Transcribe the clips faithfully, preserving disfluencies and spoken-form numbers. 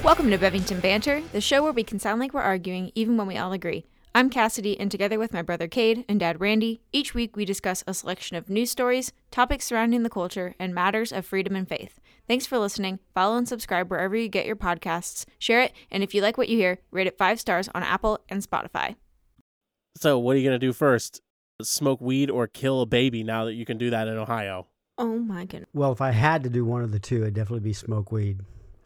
Welcome to Bevington Banter, the show where we can sound like we're arguing even when we all agree. I'm Cassidy, and together with my brother Cade and dad Randy, each week we discuss a selection of news stories, topics surrounding the culture, and matters of freedom and faith. Thanks for listening. Follow and subscribe wherever you get your podcasts. Share it, and if you like what you hear, rate it five stars on Apple and Spotify. So what are you going to do first? Smoke weed or kill a baby now that you can do that in Ohio? Oh my goodness. Well, if I had to do one of the two, it'd definitely be smoke weed.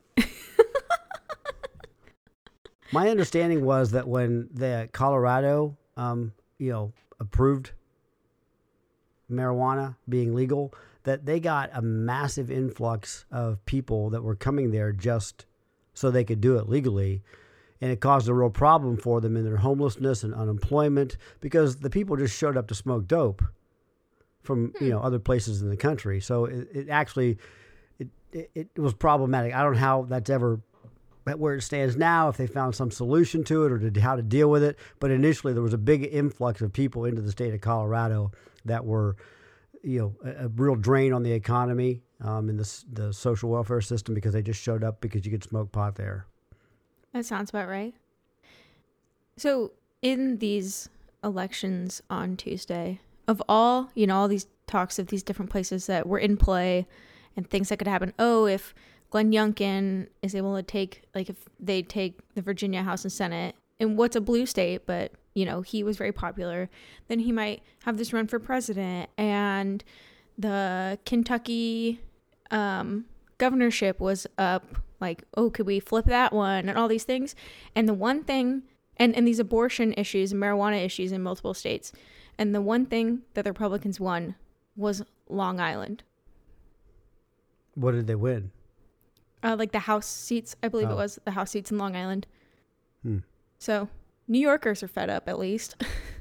My understanding was that when the Colorado, um, you know, approved marijuana being legal, that they got a massive influx of people that were coming there just so they could do it legally. And it caused a real problem for them in their homelessness and unemployment because the people just showed up to smoke dope from, you know, other places in the country. So it, it actually, it, it, it was problematic. I don't know how that's ever where it stands now, if they found some solution to it or to how to deal with it. But initially there was a big influx of people into the state of Colorado that were, you know, a, a real drain on the economy um, and the, the social welfare system because they just showed up because you could smoke pot there. That sounds about right. So in these elections on Tuesday, of all, you know, all these talks of these different places that were in play and things that could happen, oh, if Glenn Youngkin is able to take, like if they take the Virginia House and Senate in what's a blue state, but, you know, he was very popular, then he might have this run for president. And the Kentucky um, governorship was up, like, oh, could we flip that one and all these things. And the one thing, and, and these abortion issues and marijuana issues in multiple states. And the one thing that the Republicans won was Long Island. What did they win? Uh, like the House seats, I believe Oh. it was the House seats in Long Island. Hmm. So New Yorkers are fed up, at least.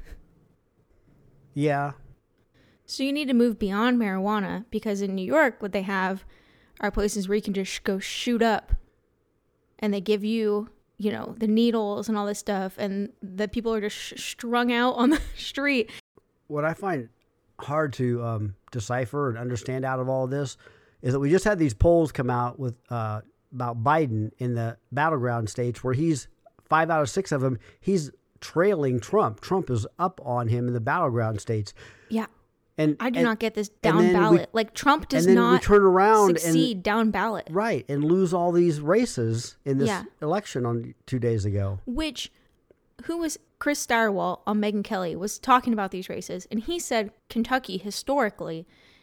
Yeah. So you need to move beyond marijuana because in New York, what they have are places where you can just go shoot up, and they give you, you know, the needles and all this stuff, and the people are just sh- strung out on the street. What I find hard to um, decipher and understand out of all of this is that we just had these polls come out with uh, about Biden in the battleground states where he's five out of six of them, he's trailing Trump. Trump is up on him in the battleground states. Yeah. And I do and, not get this down we- ballot. like Trump does and then we not turn around succeed and, down ballot. right, and lose all these races in this Yeah. election on two days ago. Which, who was Chris Stirewalt on Megyn Kelly was talking about these races, and he said Kentucky historically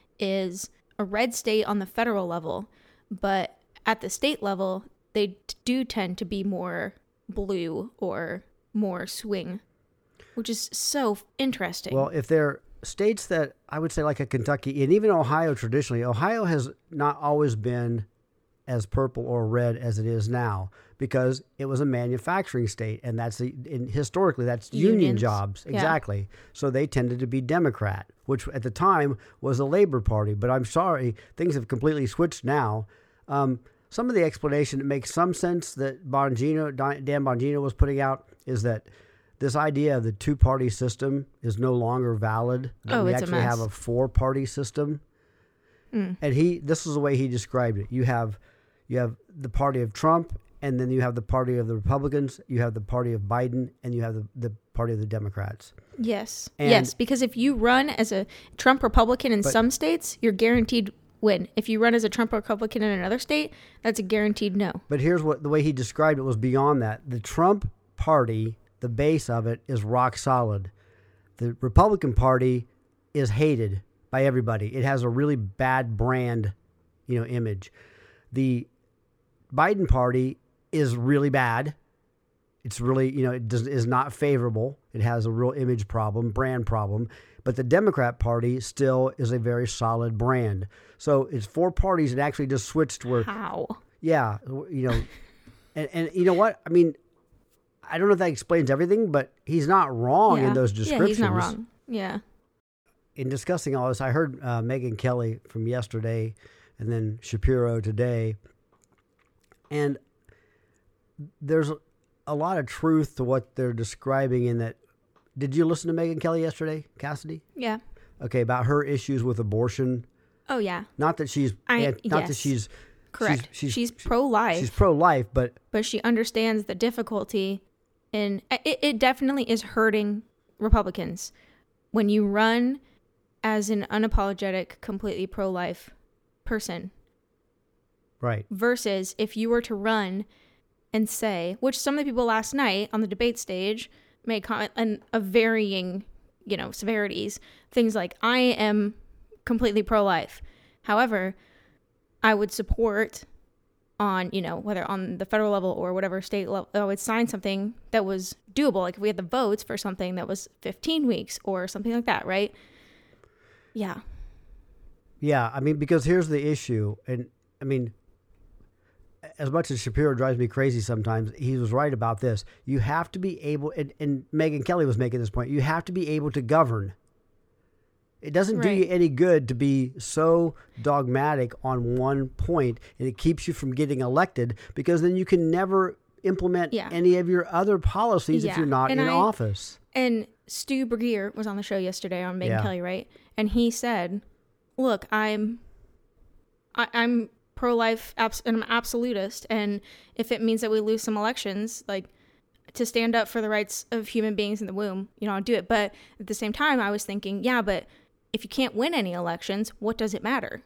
is a red state on the federal level, but at the state level, they t- do tend to be more blue or more swing, which is so interesting. Well, if they're states that I would say like a Kentucky and even Ohio traditionally, Ohio has not always been as purple or red as it is now because it was a manufacturing state, and that's the, and historically that's union Unions. jobs. Yeah. Exactly. So they tended to be Democrat, which at the time was the Labor Party. But I'm sorry, things have completely switched now. Um, some of the explanation that makes some sense that Bongino, Dan Bongino was putting out is that this idea of the two-party system is no longer valid. That Oh, we it's a actually mess. have a four-party system. Mm. And he, this is the way he described it. You have, you have the party of Trump, and then you have the party of the Republicans, you have the party of Biden, and you have the, the party of the Democrats. yes. and- yes, because if you run as a Trump Republican in But- some states, you're guaranteed win. If you run as a Trump Republican in another state, that's a guaranteed no. But here's what the way he described it was beyond that. The Trump party, the base of it is rock solid. The Republican Party is hated by everybody. It has a really bad brand, you know, image. The Biden Party is really bad. It's really, you know, it does, is not favorable. It has a real image problem, brand problem. But the Democrat Party still is a very solid brand. So it's four parties that actually just switched where, How? yeah, you know, and, and you know what? I mean, I don't know if that explains everything, but he's not wrong yeah. in those descriptions. Yeah, he's not wrong. Yeah. In discussing all this, I heard uh, Megyn Kelly from yesterday and then Shapiro today. And there's a lot of truth to what they're describing in that. Did you listen to Megyn Kelly yesterday, Cassidy? Yeah. Okay, about her issues with abortion. Oh, yeah. Not that she's I- not that yes. she's Correct. She's, She's, she's, pro-life. She's pro-life, but but she understands the difficulty, and it, it definitely is hurting Republicans when you run as an unapologetic, completely pro-life person. Right. Versus if you were to run and say, which some of the people last night on the debate stage made comment and of varying, you know, severities, things like, I am completely pro-life. However, I would support on, you know, whether on the federal level or whatever state level, I would sign something that was doable. Like if we had the votes for something that was fifteen weeks or something like that, right? Yeah. Yeah, I mean, because here's the issue. And I mean, as much as Shapiro drives me crazy sometimes, he was right about this. You have to be able, and, and Megyn Kelly was making this point, you have to be able to govern. It doesn't do Right. you any good to be so dogmatic on one point, and it keeps you from getting elected, because then you can never implement Yeah. any of your other policies if Yeah. you're not And in I- office. And Stu Bergier was on the show yesterday on Megyn Yeah. Kelly, right? And he said, look, I'm I, I'm pro-life abs- and I'm absolutist, and if it means that we lose some elections, like, to stand up for the rights of human beings in the womb, you know, I'll do it. But at the same time, I was thinking, yeah, but if you can't win any elections, what does it matter?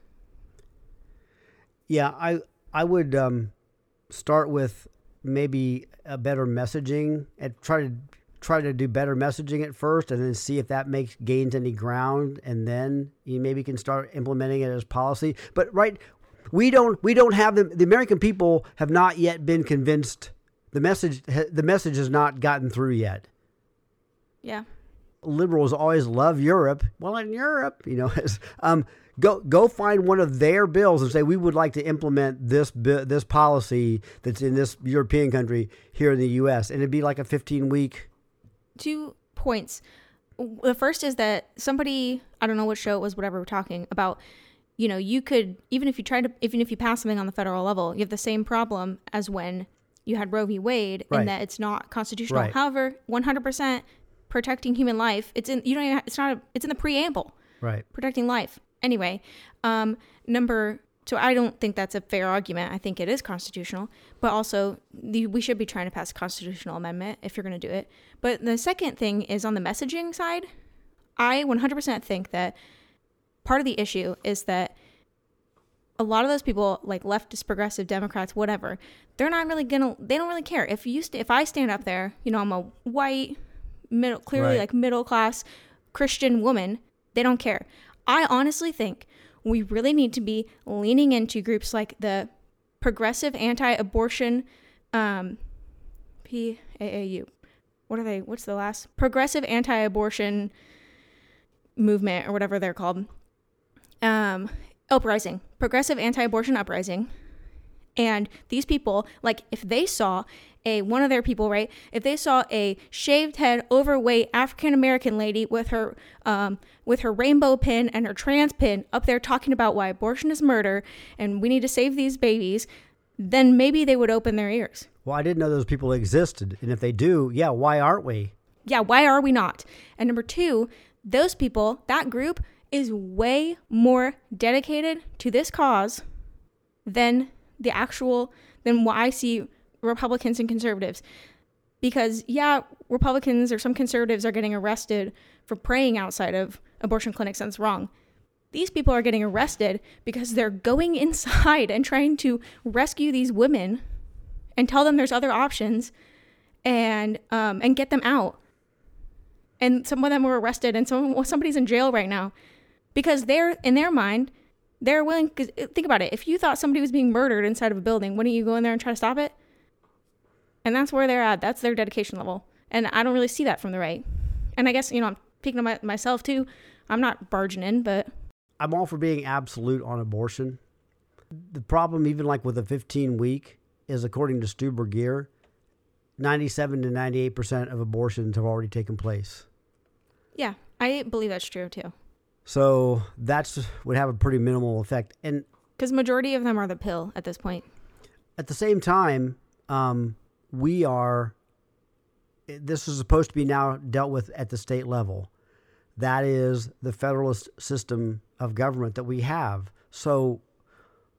Yeah, I I would um, start with maybe a better messaging and try to try to do better messaging at first, and then see if that makes gains any ground, and then you maybe can start implementing it as policy. But right, we don't we don't have them. The American people have not yet been convinced. The message the message has not gotten through yet. Yeah. Liberals always love Europe. Well, in Europe, you know, um, go go find one of their bills and say, we would like to implement this bi- this policy that's in this European country here in the U S, and it'd be like a fifteen week. Two points. The first is that somebody, I don't know what show it was, whatever we're talking about, you know, you could, even if you try to, even if you pass something on the federal level, you have the same problem as when you had Roe v. Wade, Right. in that it's not constitutional. Right. However, one hundred percent protecting human life, it's in, you don't even, it's not, a, it's in the preamble, Right. protecting life. Anyway, um, number, so I don't think that's a fair argument. I think it is constitutional, but also the, we should be trying to pass a constitutional amendment if you're going to do it. But the second thing is on the messaging side. I one hundred percent think that part of the issue is that a lot of those people, like leftist, progressive, Democrats, whatever, they're not really gonna, they don't really care. If you, st- if I stand up there, you know, I'm a white, middle, clearly Right. like middle class Christian woman, they don't care. I honestly think we really need to be leaning into groups like the Progressive Anti-Abortion, um, P A A U. What are they? What's the last? Progressive Anti-Abortion Movement, or whatever they're called. Um, uprising. Progressive Anti-Abortion Uprising. And these people, like, if they saw a, one of their people, right, if they saw a shaved head, overweight African-American lady with her, um, with her rainbow pin and her trans pin up there talking about why abortion is murder and we need to save these babies, then maybe they would open their ears. Well, I didn't know those people existed, and if they do, yeah, why aren't we? Yeah, why are we not? And number two, those people, that group is way more dedicated to this cause than the actual, than what I see Republicans and conservatives. Because, yeah, Republicans or some conservatives are getting arrested for praying outside of abortion clinics, and it's wrong. These people are getting arrested because they're going inside and trying to rescue these women and tell them there's other options and um, and get them out. And some of them were arrested, and some somebody's in jail right now because they're, in their mind, they're willing. Cause think about it. If you thought somebody was being murdered inside of a building, wouldn't you go in there and try to stop it? And that's where they're at. That's their dedication level. And I don't really see that from the right. And I guess, you know, I'm speaking to my, myself too. I'm not barging in, but I'm all for being absolute on abortion. The problem, even like with a fifteen week, is according to Stu Bergier, ninety-seven to ninety-eight percent of abortions have already taken place. yeah, I believe that's true too. So that's would have a pretty minimal effect. And Because majority of them are the pill at this point. at the same time, um, we are, this is supposed to be now dealt with at the state level. That is the federalist system of government that we have. So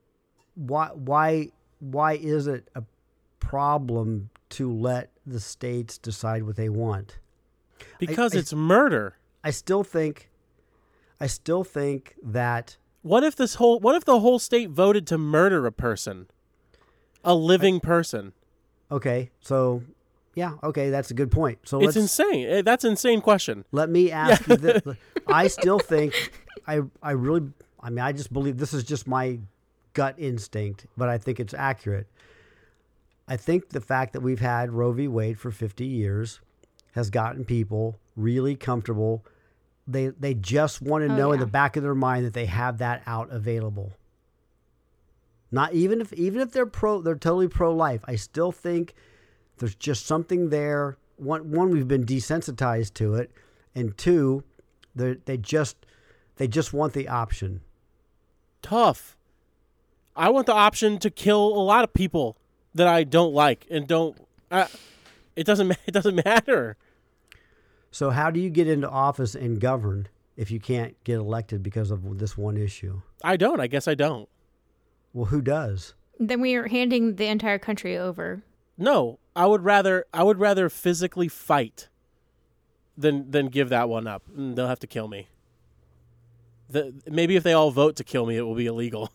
why why why is it a problem to let the states decide what they want? Because I, I, it's murder. I still think I still think that What if this whole what if the whole state voted to murder a person? A living I, person. Okay. So yeah, okay, that's a good point. So it's let's, insane. That's an insane question. Let me ask yeah. you this. I still think I I really I mean I just believe this is just my gut instinct, but I think it's accurate. I think the fact that we've had Roe v. Wade for fifty years has gotten people really comfortable. They they just want to oh, know yeah. in the back of their mind that they have that out available. Not even if even if they're pro they're totally pro-life. I still think there's just something there. One one we've been desensitized to it, and two, they they just they just want the option. Tough. I want the option to kill a lot of people that I don't like and don't. Uh, it doesn't. It doesn't matter. So how do you get into office and govern if you can't get elected because of this one issue? I don't. I guess I don't. Well, who does? Then we are handing the entire country over. No, I would rather. I would rather physically fight than than give that one up. They'll have to kill me. The, maybe if they all vote to kill me, it will be illegal.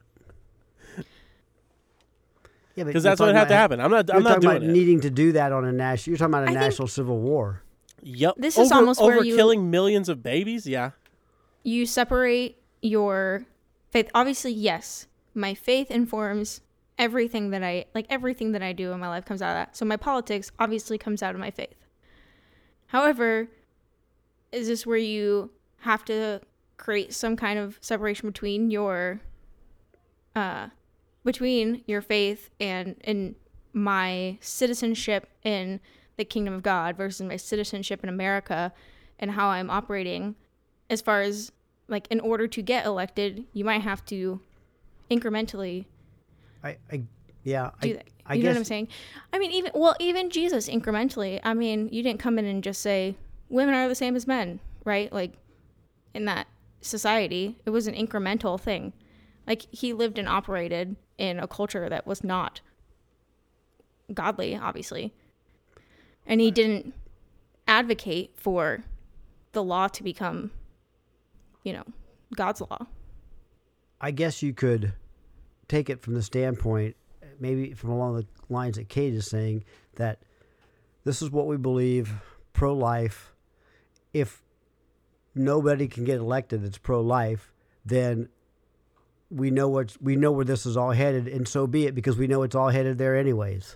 Yeah, because that's what would have to happen. I'm not. You're I'm not talking doing about it. Needing to do that on a national. You're talking about a I national think, civil war. Yep. This over, is almost over where you, killing millions of babies. Yeah. You separate your faith. Obviously, yes, my faith informs everything that I like. Everything that I do in my life comes out of that. So my politics obviously comes out of my faith. However, is this where you have to create some kind of separation between your, uh, between your faith and and my citizenship in the kingdom of God versus my citizenship in America and how I'm operating? As far as, like, in order to get elected, you might have to incrementally I, I yeah, do I, that. I you guess, know what I'm saying? I mean, even, well, even Jesus incrementally. I mean, you didn't come in and just say, women are the same as men, right? Like, in that society, it was an incremental thing. Like, he lived and operated in a culture that was not godly, obviously. And he didn't advocate for the law to become, you know, God's law. I guess you could take it from the standpoint, maybe from along the lines that Kate is saying, that this is what we believe, pro-life. If nobody can get elected that's pro-life, then we know what we know where this is all headed, and so be it, because we know it's all headed there anyways.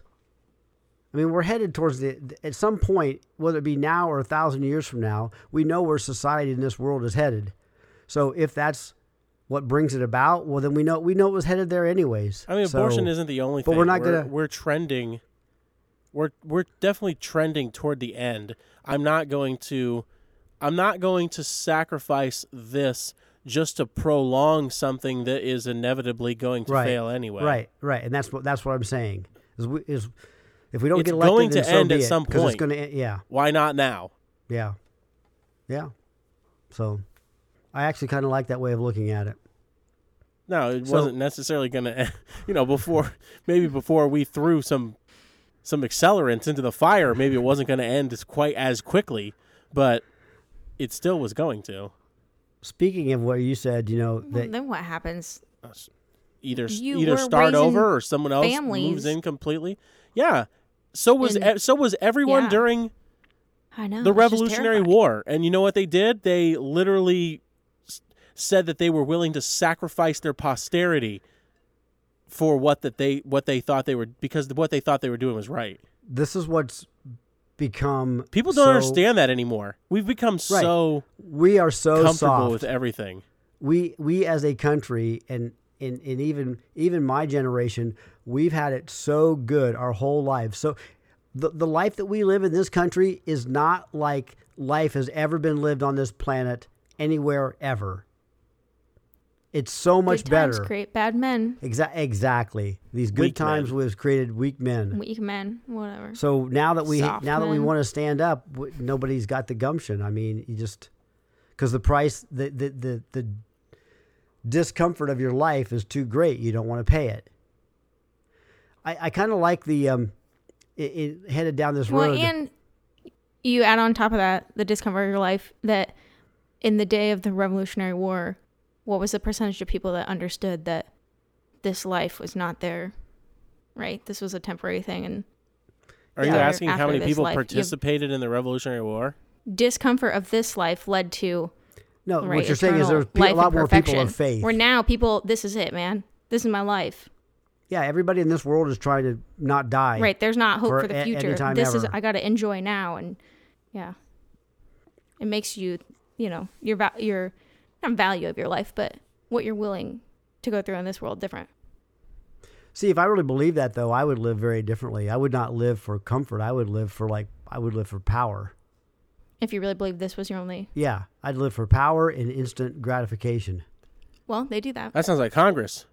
I mean, we're headed towards the, at some point, whether it be now or a thousand years from now, we know where society in this world is headed. So if that's what brings it about, well, then we know we know it was headed there anyways. I mean, so, abortion isn't the only but thing. we're not we're, gonna. We're trending. We're we're definitely trending toward the end. I'm not going to. I'm not going to sacrifice this just to prolong something that is inevitably going to right, fail anyway. Right, right, and that's what that's what I'm saying. Is, we, is if we don't it's get elected, going then to so end be at it, some 'cause point. It's going to, yeah, why not now? yeah, yeah. So, I actually kind of like that way of looking at it. No, it So- wasn't necessarily going to. You know, before maybe before we threw some some accelerants into the fire, maybe it wasn't going to end as quite as quickly, but it still was going to. Speaking of what you said, you know Well, that then what happens? Either You either were start raising over or someone else families. moves in completely. Yeah, so was And- e- so was everyone yeah. during I know. the it's just Revolutionary terrifying. War. And you know what they did? They literally s- said that they were willing to sacrifice their posterity for what that they what they thought they were because what they thought they were doing was right. this is what's become. People don't so- understand that anymore. We've become Right. so We are so comfortable soft. with everything. we we as a country and and, and even even my generation, we've had it so good our whole life. So the the life that we live in this country is not like life has ever been lived on this planet anywhere ever. It's so much Good times better. create bad men, Exa- exactly. These good Weak times men. was created weak men. weak men, whatever. So now that we Soft now that we men. want to stand up, w- nobody's got the gumption. I mean, you just because the price the the the the, discomfort of your life is too great. You don't want to pay it. I, I kind of like the um, it, it headed down this Well, road. and you add on top of that the discomfort of your life that in the day of the Revolutionary War, what was the percentage of people that understood that this life was not there, right? This was a temporary thing. And Are Yeah. you asking how after many this people life, you have- participated in the Revolutionary War? discomfort of this life led to no, right, what you're saying is eternal there's pe- life a lot and more people perfection. of faith. Where now people, this is it, man. This is my life. Yeah, everybody in this world is trying to not die. Right. There's not hope For for, the a- future. anytime This is, ever. I got to enjoy now. And yeah, it makes you, you know, your, va- your not value of your life, but what you're willing to go through in this world different. See, if I really believed that, though, I would live very differently. I would not live for comfort. I would live for, like, I would live for power. If you really believe this was your only, Yeah, I'd live for power and instant gratification. well, they do that. That sounds like Congress.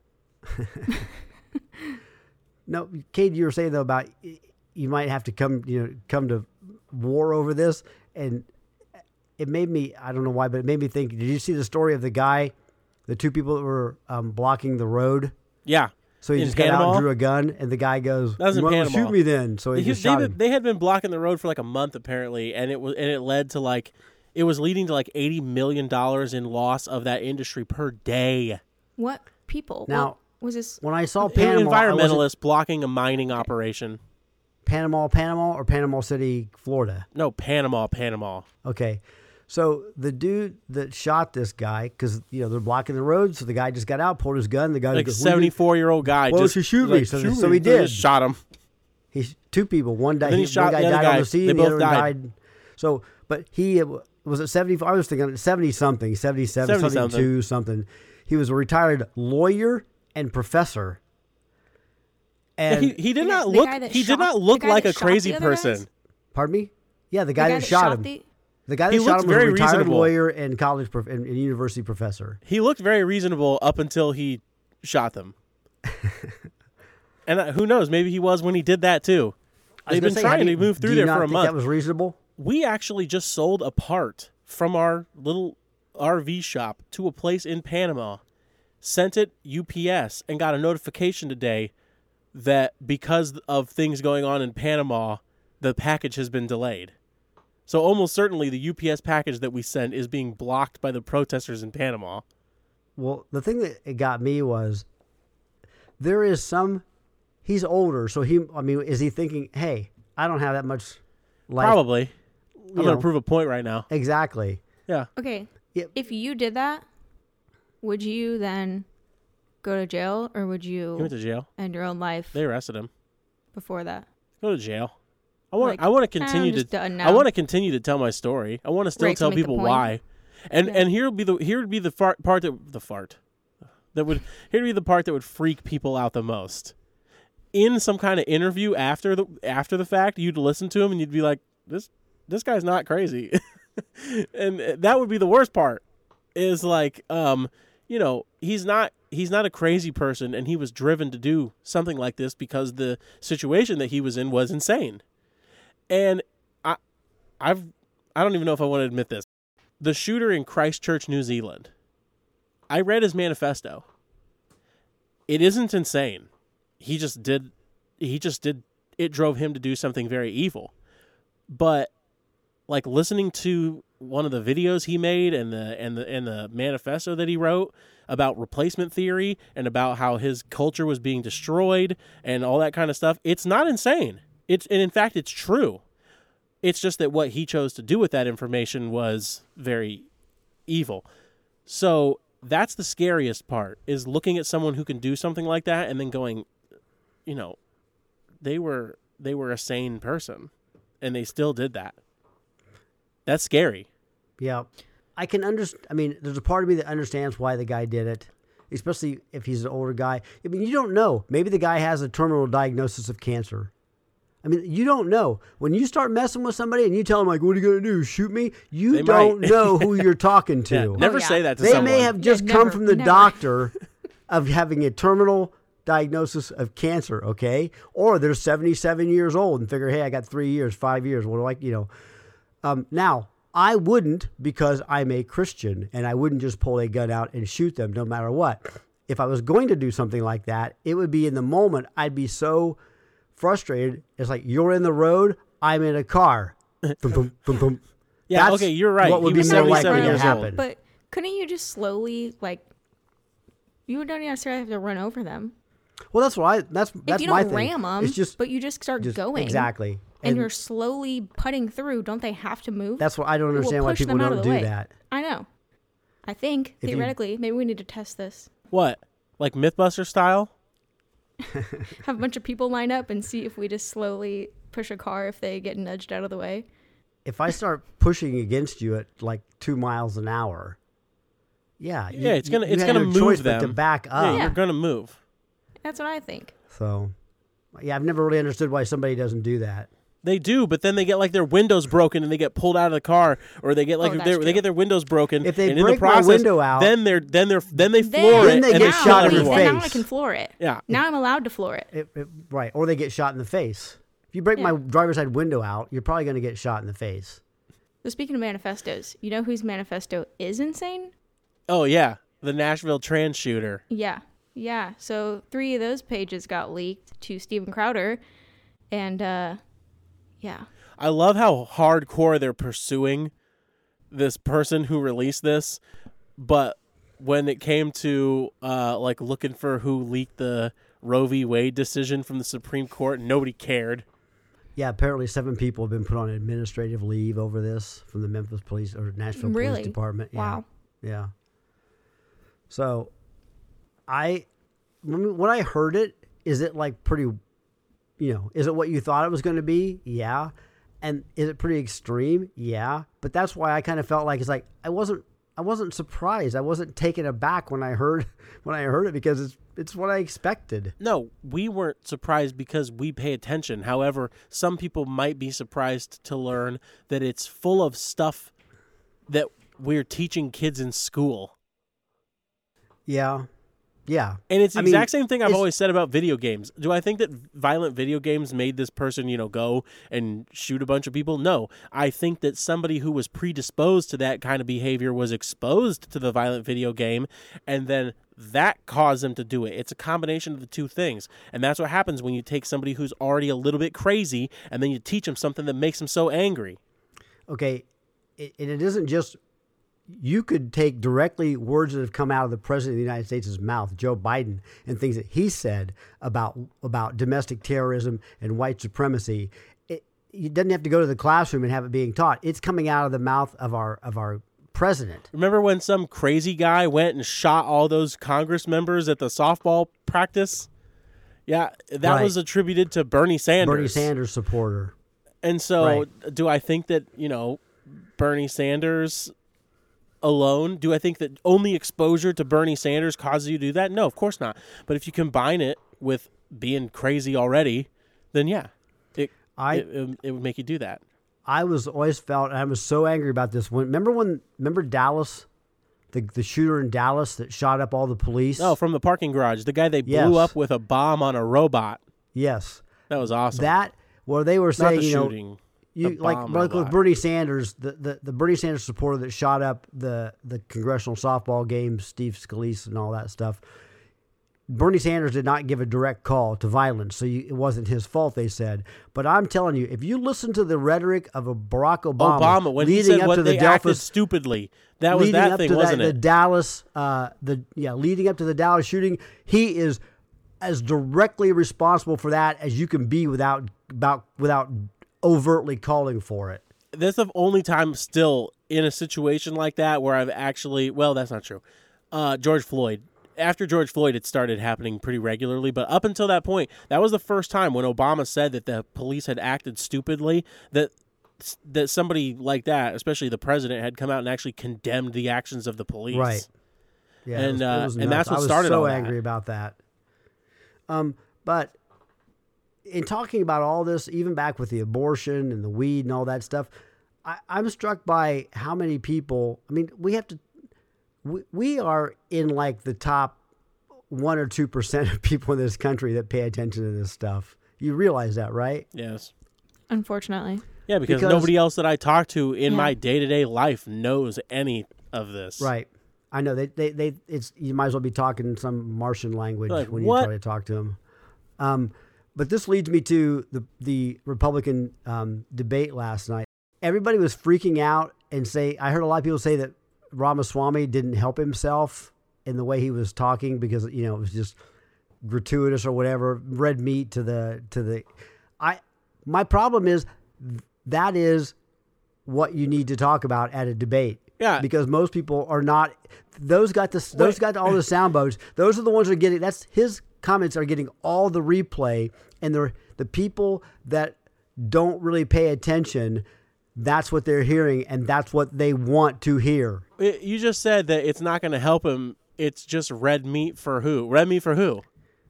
No, Cade, you were saying, though, about y- you might have to come, you know, come to war over this. And it made me, I don't know why, but it made me think, did you see the story of the guy, the two people that were um, blocking the road? Yeah. So he In just got out Panama? and drew a gun, and the guy goes, That was "You in might well Panama. shoot me then." So he They, just they, shot been- him. they had been blocking the road for like a month apparently, and it was and it led to like it was leading to like eighty million dollars in loss of that industry per day. What people? Now- what was this? When I saw Panama, I wasn't- Environmentalists blocking a mining operation. Panama, Panama, or Panama City, Florida. No, Panama, Panama. Okay. So the dude that shot this guy, because you know they're blocking the road, so the guy just got out, pulled his gun. The guy Like a goes, "What do you-" seventy-four-year-old guy Why just don't you shoot me? like, So- shoot so me. he They did. just shot him. He's two people. One died. then he one shot guy the other died guy. on the scene. They the both other one died. died. So, but he was at seventy. I was thinking seventy something, seventy-seven, seventy seventy-two, something. He was a retired lawyer and professor. Yeah, And he, he did The not guy- the look. guy that He shot- did not the look guy like that a shot crazy the other person. guys? pardon me. Yeah, the The guy, that shot, him. the, The guy that He shot looked him was a very retired reasonable. lawyer and college prof- and, and university professor. He looked very reasonable up until he shot them. And uh, who knows? Maybe he was when he did that too. I was They've gonna been say, how trying do to you- move through do you there not for a think month. That was reasonable. We actually just sold a part from our little R V shop to a place in Panama, sent it U P S, and got a notification today that because of things going on in Panama, the package has been delayed. So almost certainly the U P S package that we sent is being blocked by the protesters in Panama. Well, the thing that it got me was there is some. He's older, so he. I mean, is he thinking, "Hey, I don't have that much life"? Probably. I'm you going to know. prove a point right now. Exactly. Yeah. okay. Yep. If you did that, would you then go to jail or would He you went to jail. end your own life They arrested him. before that? Go to jail. I want. Like, I want to "Ah, I'm continue just to. done I now." want to continue to tell my story. I want to still Right, to tell make the people point. why. And Yeah. and here would be the here would be the fart, part that the fart that would here would be the part that would freak people out the most. In some kind of interview after the after the fact, you'd listen to him and you'd be like, this this guy's not crazy. And that would be the worst part. Is like, um, you know, he's not he's not a crazy person, and he was driven to do something like this because the situation that he was in was insane. And I, I've I don't even know if I want to admit this. The shooter in Christchurch, New Zealand. I read his manifesto. It isn't insane. He just did. He just did. It drove him to do something very evil. But like listening to one of the videos he made and the and the and the manifesto that he wrote about replacement theory and about how his culture was being destroyed and all that kind of stuff, it's not insane. It's and in fact it's true. It's just that what he chose to do with that information was very evil. So that's the scariest part, is looking at someone who can do something like that and then going, you know, they were they were a sane person and they still did that. That's scary. Yeah, I can understand. I mean, there's a part of me that understands why the guy did it, especially if he's an older guy. I mean, you don't know. Maybe the guy has a terminal diagnosis of cancer. I mean, you don't know. When you start messing with somebody and you tell them, like, what are you going to do, shoot me? You They don't might. know who you're talking to. Yeah, never Oh, yeah. say that to They someone. may have just Yeah, come never, from the never. doctor of having a terminal diagnosis of cancer, okay? Or they're seventy-seven years old and figure, hey, I got three years, five years. What do I, you know? Um, now, I wouldn't, because I'm a Christian, and I wouldn't just pull a gun out and shoot them no matter what. If I was going to do something like that, it would be in the moment. I'd be so frustrated. It's like, you're in the road, I'm in a car. Boom, boom, boom, boom. Yeah, That's okay, you're right. What would He be was more likely seventy-seven to years happen? old. But couldn't you just slowly, like, you don't necessarily have to run over them. Well, that's what I. That's that's if you my don't thing. ram them, It's just, but you just start just going. exactly, And, you're slowly putting through, don't they have to move? That's what I don't It will understand why push people them out don't of do the way. that. I know. I think, If you- theoretically, maybe we need to test this. What? Like Mythbuster style? Have a bunch of people line up and see if we just slowly push a car if they get nudged out of the way. If I start pushing against you at like two miles an hour, yeah, you- Yeah, it's gonna you it's have gonna no move choice but them. to back Yeah, up. Yeah. you're gonna move. That's what I think. So, yeah, I've never really understood why somebody doesn't do that. They do, but then they get like their windows broken and they get pulled out of the car, or they get like Oh, that's their, they true. get their windows broken. If they and in break the my process, window out- then they're then they're then they floor Then it they and get they now, shot in kill the then everyone. now I face. can floor it. Yeah. Now I'm allowed to floor it. It, it, right, or they get shot in the face. If you break my Yeah. driver's side window out, you're probably going to get shot in the face. So speaking of manifestos, you know whose manifesto is insane? Oh yeah, the Nashville trans shooter. Yeah. Yeah. So three of those pages got leaked to Steven Crowder. And, uh, yeah. I love how hardcore they're pursuing this person who released this, but when it came to uh, like looking for who leaked the Roe v. Wade decision from the Supreme Court, nobody cared. Yeah, apparently seven people have been put on administrative leave over this from the Memphis Police or Nashville Really? Police Department. Yeah. Wow. Yeah. So, I when when I heard it, is it like pretty, you know, is it what you thought it was going to be? Yeah. And is it pretty extreme? Yeah. But that's why I kind of felt like it's like I wasn't I wasn't surprised. I wasn't taken aback when I heard when I heard it because it's it's what I expected. No, we weren't surprised because we pay attention. However, some people might be surprised to learn that it's full of stuff that we're teaching kids in school. Yeah. Yeah. And it's the I mean, exact same thing I've it's- always said about video games. Do I think that violent video games made this person, you know, go and shoot a bunch of people? No. I think that somebody who was predisposed to that kind of behavior was exposed to the violent video game, and then that caused them to do it. It's a combination of the two things. And that's what happens when you take somebody who's already a little bit crazy and then you teach them something that makes them so angry. Okay, it, it isn't just, you could take directly words that have come out of the president of the United States' mouth, Joe Biden, and things that he said about about domestic terrorism and white supremacy. It, it doesn't have to go to the classroom and have it being taught. It's coming out of the mouth of our of our president. Remember when some crazy guy went and shot all those Congress members at the softball practice? Yeah, that Right. was attributed to Bernie Sanders. Bernie Sanders supporter. And so, Right. do I think that, you know, Bernie Sanders alone, do I think that only exposure to Bernie Sanders causes you to do that? No, of course not. But if you combine it with being crazy already, then yeah, it I- it, it, it would make you do that. I was always felt, and I was so angry about this. When remember when remember Dallas, the the shooter in Dallas that shot up all the police. Oh, from the parking garage, the guy they blew Yes. up with a bomb on a robot. yes, That was awesome. that where they were not saying, the you know, shooting. you the like, bomb like with robot. Bernie Sanders, the, the, the Bernie Sanders supporter that shot up the the congressional softball game, Steve Scalise and all that stuff. Bernie Sanders did not give a direct call to violence, so you, it wasn't his fault, they said. But I'm telling you, if you listen to the rhetoric of a Barack Obama, Obama, when he leading said up what to they the acted Delphus, stupidly, that was leading that up thing, to wasn't that, it? The Dallas, uh, the yeah, leading up to the Dallas shooting, he is as directly responsible for that as you can be without about without overtly calling for it. That's the only time still in a situation like that where I've actually, well, that's not true. Uh, George Floyd. After George Floyd, it started happening pretty regularly. But up until that point, that was the first time when Obama said that the police had acted stupidly, that that somebody like that, especially the president, had come out and actually condemned the actions of the police. Right. Yeah, And, it was, uh, it was and nuts. that's what I was started so all that. angry about that. Um, but in talking about all this, even back with the abortion and the weed and all that stuff, I, I'm struck by how many people. I mean, we have to. We, we are in like the top one or two percent of people in this country that pay attention to this stuff. You realize that, right? Yes. Unfortunately. Yeah, because, Because- nobody else that I talk to in Yeah. my day-to-day life knows any of this. Right. I know they, they, they it's you might as well be talking some Martian language Like, when what? you try to talk to them. Um, but this leads me to the the Republican um, debate last night. Everybody was freaking out and say I heard a lot of people say that Ramaswamy didn't help himself in the way he was talking because you know it was just gratuitous or whatever, red meat to the to the. I my problem is that is what you need to talk about at a debate. Yeah. Because most people are not. Those got the those Wait. got all the sound bites. Those are the ones that are getting. That's his comments are getting all the replay, and the the people that don't really pay attention. That's what they're hearing, and that's what they want to hear. It- you just said that it's not going to help him. It's just red meat for who? Red meat for who?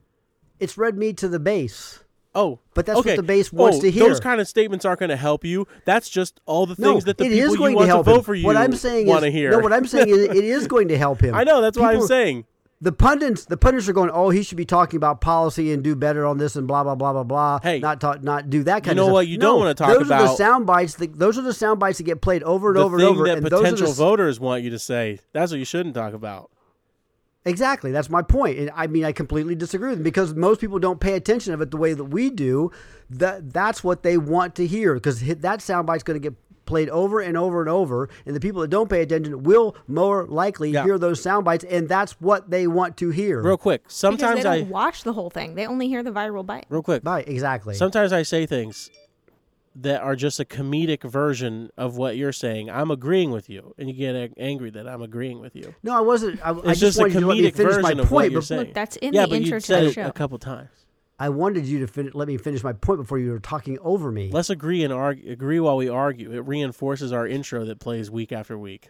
It's red meat to the base. Oh, But that's what okay. the base wants oh, to hear. Those kind of statements aren't going to help you. That's just all the No, things that the it people is you going want to to help vote him. for you What I'm saying want to is, hear. no. What I'm saying is, it is going to help him. I know. That's what I'm People- saying. The pundits, the pundits are going, oh, he should be talking about policy and do better on this and blah blah blah blah blah. Hey, not talk, not do that kind you of know stuff. what you No, don't wanna talk those are the about? sound bites. That, those are the sound bites that get played over and The over and thing over. that and those are potential the, voters want you to say. That's what you shouldn't talk about. Exactly. That's my point. And I mean, I completely disagree with them because most people don't pay attention of it the way that we do. That that's what they want to hear because that soundbite's going to get played over and over and over, and the people that don't pay attention will more likely Yeah. hear those sound bites, and that's what they want to hear. Real quick. Because Sometimes they I. don't watch the whole thing. They only hear the viral bite. Real quick. Right. Exactly. Sometimes I say things that are just a comedic version of what you're saying. I'm agreeing with you, and you get a- angry that I'm agreeing with you. no, I wasn't. I, I It's just, just a wanted you to let me comedic finish my version of what point. you're But saying. Look, that's in yeah, the but intro you to said the it show. a couple times. I wanted you to fin- let me finish my point before you were talking over me. Let's agree and argue. Agree while we argue. It reinforces our intro that plays week after week.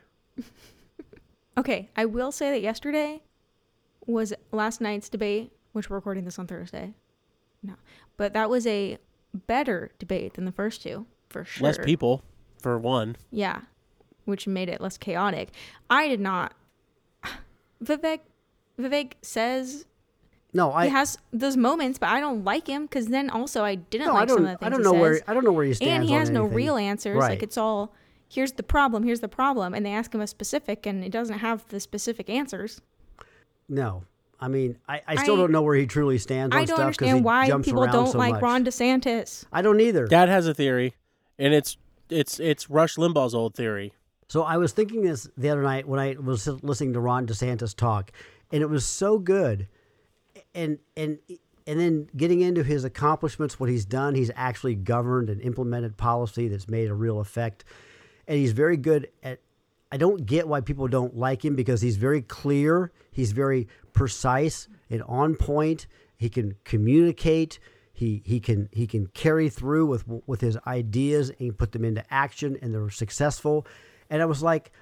Okay, I will say that yesterday was last night's debate, which we're recording this on Thursday. No, but that was a better debate than the first two, for sure. Less people, for one. Yeah, which made it less chaotic. I did not. Vivek, Vivek says no, I he has those moments, but I don't like him because then also I didn't no, like I don't. some of the things I don't he know says. where I don't know where he stands. And he on has no anything. real answers. Right. Like it's all, here's the problem, here's the problem, and they ask him a specific, and it doesn't have the specific answers. No, I mean, I, I still I- don't know where he truly stands on I don't stuff 'cause understand he why jumps people around don't so like much. Ron DeSantis. I don't either. Dad has a theory, and it's it's it's Rush Limbaugh's old theory. So I was thinking this the other night when I was listening to Ron DeSantis talk, and it was so good, and and and then getting into his accomplishments, what he's done, he's actually governed and implemented policy that's made a real effect, and he's very good at. I don't get why people don't like him because he's very clear, he's very precise and on point. He can communicate. He he can he can carry through with with his ideas and put them into action, and they're successful. And I was like,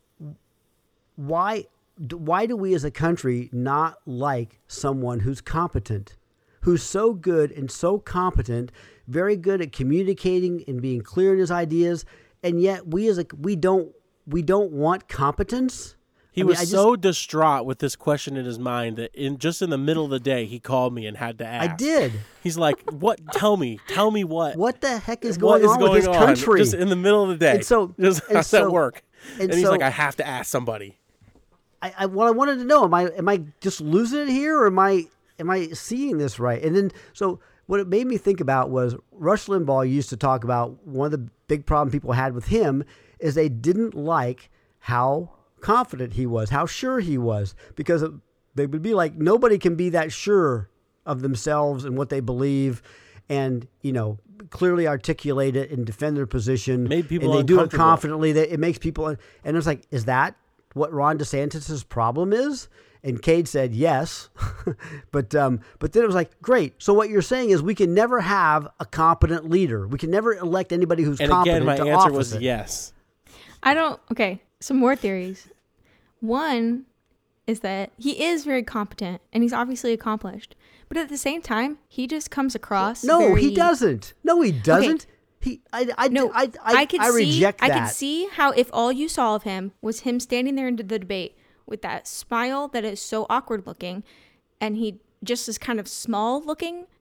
why why do we as a country not like someone who's competent, who's so good and so competent, very good at communicating and being clear in his ideas, and yet we as a we don't we don't want competence? He I mean, was I just- so distraught with this question in his mind that in just in the middle of the day he called me and had to ask. I did. He's like, "What? Tell me, tell me what? What the heck is What going is on going with this on?" country? Just in the middle of the day. And so- just and how's so- that work? and And, he's so- like, "I have to ask somebody." I, I what I wanted to know, am I am I just losing it here, or am I am I seeing this right? And then so what it made me think about was Rush Limbaugh used to talk about one of the big problem people had with him is they didn't like how confident he was, how sure he was, because it, they would be like, nobody can be that sure of themselves and what they believe, and you know clearly articulate it and defend their position. Made people and they do it uncomfortable. confidently. That it makes people, and it's like, is that what Ron DeSantis' problem is? And Cade said yes, but um, but then it was like, great. So what you're saying is we can never have a competent leader. We can never elect anybody who's And competent again, my to answer office was it. yes. I don't. Okay, some more theories. One is that he is very competent and he's obviously accomplished, but at the same time, he just comes across. No, very, he doesn't. No, he doesn't. He, I, I, No, I, I, I, could I see, reject I that. could see how if all you saw of him was him standing there in the debate with that smile that is so awkward looking, and he just is kind of small looking,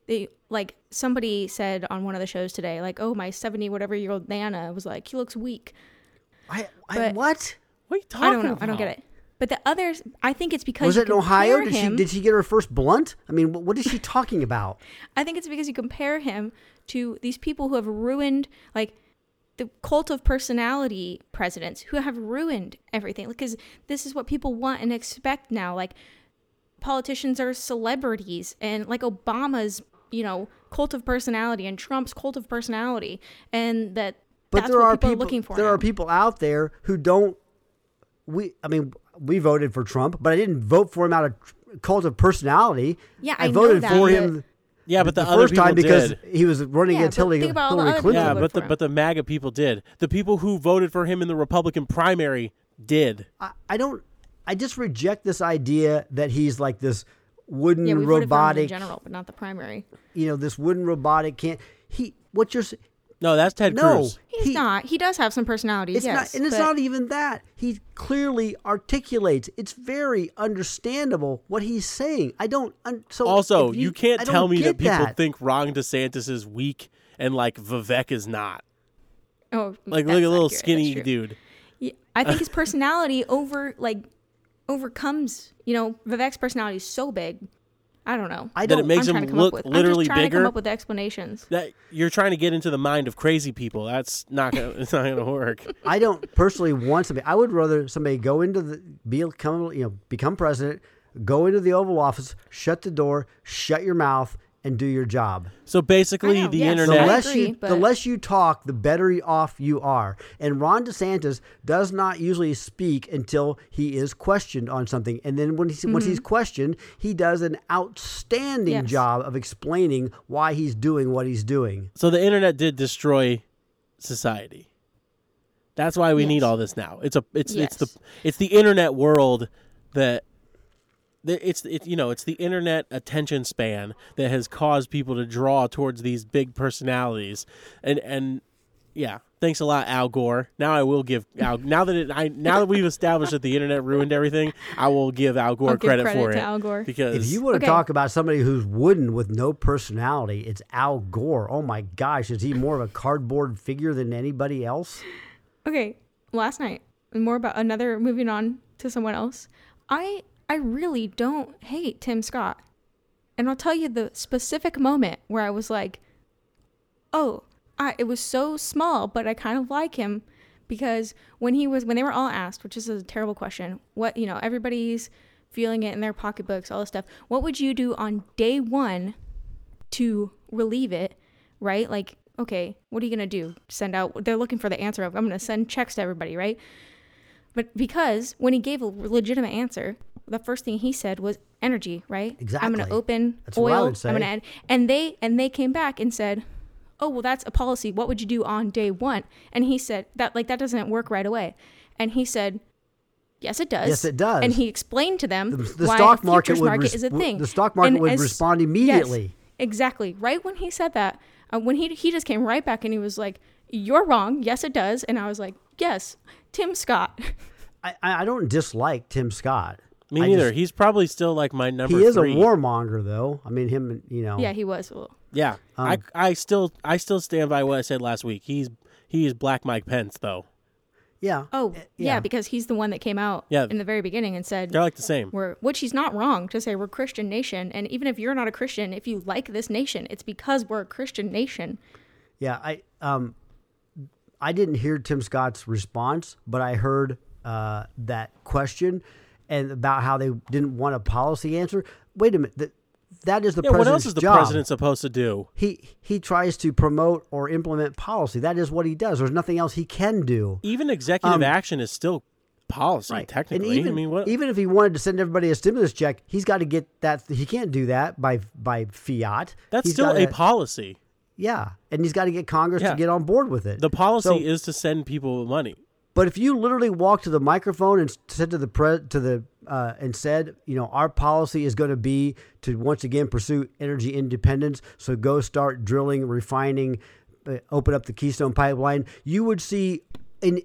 they like somebody said on one of the shows today, like, oh, my seventy whatever year old Nana was like, he looks weak. I, I But- what? What are you talking I don't know. about? I don't get it. But the others, I think it's because Was you it in Ohio? compare Did she him- did she get her first blunt? I mean, what, what is she talking about? I think it's because you compare him to these people who have ruined, like, the cult of personality presidents who have ruined everything. Because this is what people want and expect now. Like, politicians are celebrities, and like Obama's, you know, cult of personality and Trump's cult of personality, and that But that's there what are people, people are looking for. there now. are people out there who don't. We I mean, we voted for Trump, but I didn't vote for him out of tr- cult of personality. Yeah, I, I know voted that, for but- him. Yeah, but the, the other first people time because did. he was running Yeah, against but Hillary, think about all the Hillary other Clinton. people Yeah, voted but the for him. but the MAGA people did. The people who voted for him in the Republican primary did. I, I don't. I just reject this idea that he's like this wooden yeah, we voted for him in robotic. general, but not the primary. You know, this wooden robotic can't. He. What you're. s- No, that's Ted No, Cruz. He's he- not. He does have some personality. It's yes, not, and it's but- not even that. He clearly articulates. It's very understandable what he's saying. I don't. Un, so Also, if you, can't I tell don't me get that people that. think Ron DeSantis is weak and like Vivek is not. Oh, Like, that's look at a little accurate. skinny That's true. dude. Yeah, I think his personality over like overcomes. You know, Vivek's personality is so big. I don't know. I That it don't. makes I'm him trying to come look up with, literally I'm just trying to bigger. come up with explanations. That you're trying to get into the mind of crazy people. That's not gonna. It's not gonna work. I don't personally want somebody. I would rather somebody go into the become you know become president, go into the Oval Office, shut the door, shut your mouth, and do your job. So basically, I know, the yes. The internet. I less agree, you but- the less you talk, the better off you are. And Ron DeSantis does not usually speak until he is questioned on something. And then when he's, once he's questioned, he does an outstanding Yes. job of explaining why he's doing what he's doing. So the internet did destroy society. That's why we Yes. need all this now. It's a it's it's the Yes. it's the internet world that that it's it, you know, it's the internet attention span that has caused people to draw towards these big personalities. And and yeah, thanks a lot, Al Gore. Now I will give Al now that it, I now that we've established that the internet ruined everything, I will give Al Gore I'll give credit, credit for to it. Al Gore. Because If you want to Okay. talk about somebody who's wooden with no personality, it's Al Gore. Oh my gosh, is he more of a cardboard figure than anybody else? Okay, last night, and more about another. Moving on to someone else. I I really don't hate Tim Scott, and I'll tell you the specific moment where I was like, oh, I it was so small, but I kind of like him because when he was when they were all asked, which is a terrible question, what you know everybody's feeling it in their pocketbooks, all this stuff. What would you do on day one to relieve it? Right, like. Okay, what are you going to do? Send out, they're looking for the answer of, I'm going to send checks to everybody, right? But because when he gave a legitimate answer, the first thing he said was energy, right? I'm going Exactly. to open That's what I oil. would say. I'm going to add, and they, and they came back and said, oh, well, that's a policy. What would you do on day one? And he said that, like, that doesn't work right away. And he said, yes, it does. Yes, it does. And he explained to them The, the why stock a market futures would market res- is a thing. The stock market And would as- respond yes, immediately. exactly. Right when he said that, uh, when he he just came right back and he was like, "You're wrong. Yes, it does." And I was like, "Yes, Tim Scott." I, I don't dislike Tim Scott. me I neither. just- He's probably still like my number he is three. a warmonger, though. I mean, him, you know. yeah, he was. Well, Yeah, Um, I I still I still stand by what I said last week. He's he is Black Mike Pence though. Yeah. oh, Uh, yeah. because he's the one that came out Yeah. in the very beginning and said, They're like the same. "We're," which he's not wrong to say we're a Christian nation. And even if you're not a Christian, if you like this nation, it's because we're a Christian nation. Yeah, I um, I didn't hear Tim Scott's response, but I heard uh, that question and about how they didn't want a policy answer. Wait a minute, that that is the Yeah, what president's else is the job. president supposed to do? He he tries to promote or implement policy. That is what he does. There's nothing else he can do. Even executive Um, action is still policy, And technically. even, I mean, what? even if he wanted to send everybody a stimulus check, he's got to get that. He can't do that by by fiat. that's He's still gotta- a policy. Yeah, and he's got to get Congress Yeah. to get on board with it. The policy So- is to send people money. But if you literally walked to the microphone and said to the pre, to the uh, and said, you know, our policy is going to be to once again pursue energy independence. So go start drilling, refining, uh, open up the Keystone Pipeline. You would see an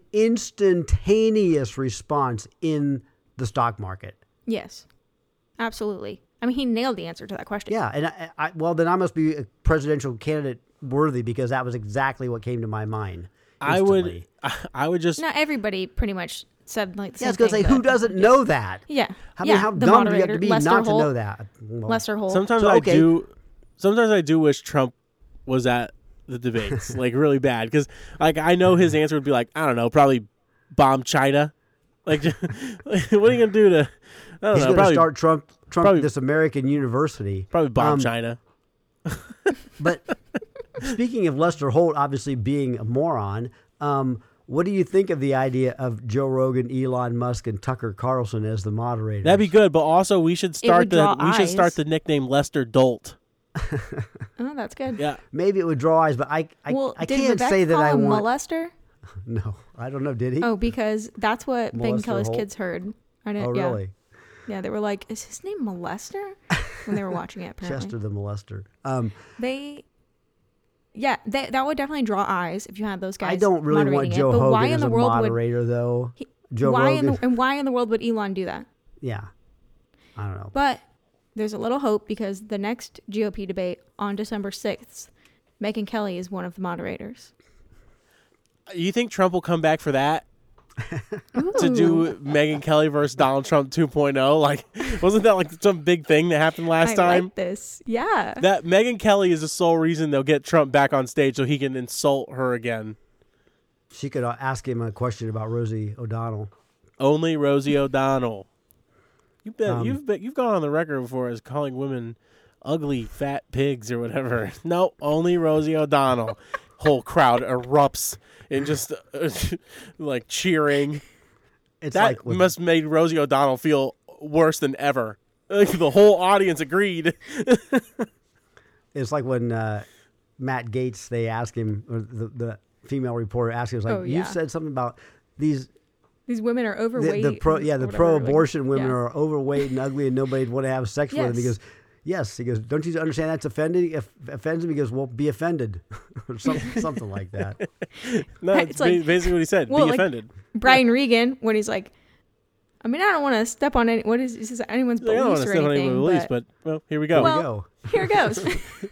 instantaneous response in the stock market. Yes, absolutely. I mean, he nailed the answer to that question. Yeah, and I, I, well, then I must be a presidential candidate worthy because that was exactly what came to my mind. I would, instantly. I, I would just. Not everybody pretty much said like the Yeah, I same was going to say, thing, who but- doesn't know that? Yeah. I yeah, mean, how the dumb do you have moderator, to be Lester not Holt, to know that? Well, Lester Holt. Sometimes So, I okay. do. Sometimes I do wish Trump was at the debates, like really bad, because like I know his answer would be like, I don't know, probably bomb China. Like, what are you gonna do to? I don't He's know. going to Probably, start Trump, Trump probably- this American university. probably bomb um, China. But speaking of Lester Holt obviously being a moron, um, what do you think of the idea of Joe Rogan, Elon Musk, and Tucker Carlson as the moderators? That'd be good, but also we should start would the draw we should start eyes. the nickname Lester Dolt. Oh, that's good. Yeah, Maybe it would draw eyes, but I I, Well, I did can't Vivek say that call I him want. molester? No, I don't know. Did he? Oh, because that's what Megan Molester Kelly's Holt? kids heard. I didn't. Oh, yeah. really? Yeah, they were like, "Is his name Molester?" When they were watching it. Apparently, Chester the molester. Um, they. Yeah, they, that would definitely draw eyes if you had those guys. I don't really want moderating it. Joe But Hogan why in as the a world would moderator, though. he, Joe why Rogan. in the, and why in the world would Elon do that? Yeah, I don't know. But there's a little hope because the next G O P debate on December sixth, Megyn Kelly is one of the moderators. you think Trump will come back for that? To Ooh. do Megyn Kelly versus Donald Trump two point oh? Like, wasn't that like some big thing that happened last I time? like this. Yeah. That Megyn Kelly is the sole reason they'll get Trump back on stage so he can insult her again. She could uh, ask him a question about Rosie O'Donnell. Only Rosie O'Donnell. You've been, Um, you've been, you've gone on the record before as calling women ugly fat pigs or whatever. No, only Rosie O'Donnell. Whole crowd erupts in just uh, like cheering. It's That like with, must made Rosie O'Donnell feel worse than ever. Like the whole audience agreed. it's like when uh, Matt Gaetz, they asked him, or the, the female reporter asked him, was like, Oh, you yeah. said something about these These women are the, overweight. the pro and yeah the whatever, pro-abortion like, women yeah. are overweight and ugly and nobody'd want to have sex with them. He Yes. goes, yes. He goes, don't you understand that's offending? If offends him, he goes, well, be offended, or something, something like that. No, It's it's, like- ba- basically what he said. well, Be like- offended. Brian Regan when he's like, I mean, I don't want to step on any. What is this? Is anyone's Like, I don't want beliefs to or step on anything? anyone's beliefs, but but well, here we go. There we Well- go. here goes.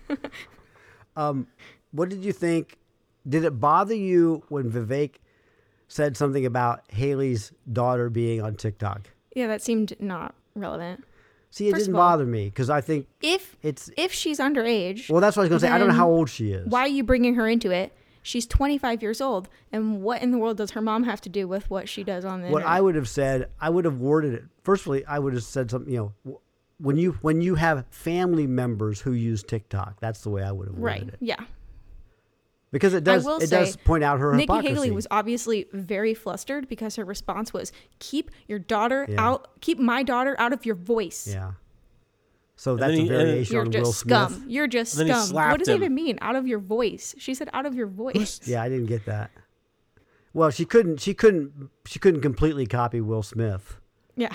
Um, what did you think? Did it bother you when Vivek said something about Haley's daughter being on TikTok? Yeah, that seemed not relevant. See, it First didn't of all- bother me because I think If it's. if she's underage, Well, that's what I was going to say. I don't know then how old she is. why are you bringing her into it? She's twenty-five years old, and what in the world does her mom have to do with what she does on the What internet? I would have said, I would have worded it. Firstly, I would have said something. You know, w- when you when you have family members who use TikTok, that's the way I would have worded right? it. Yeah. Because it does will it does say, point out her Nikki hypocrisy. Haley was obviously very flustered because her response was, "Keep your daughter Yeah. out. Keep my daughter out of your voice. Yeah. So And that's then a he- and variation You're on just Will scum. Smith. You're just And then he scum. What slapped does it him. even mean? Out of your voice? She said, "Out of your voice." Yeah, I didn't get that. Well, she couldn't. She couldn't. She couldn't completely copy Will Smith. Yeah.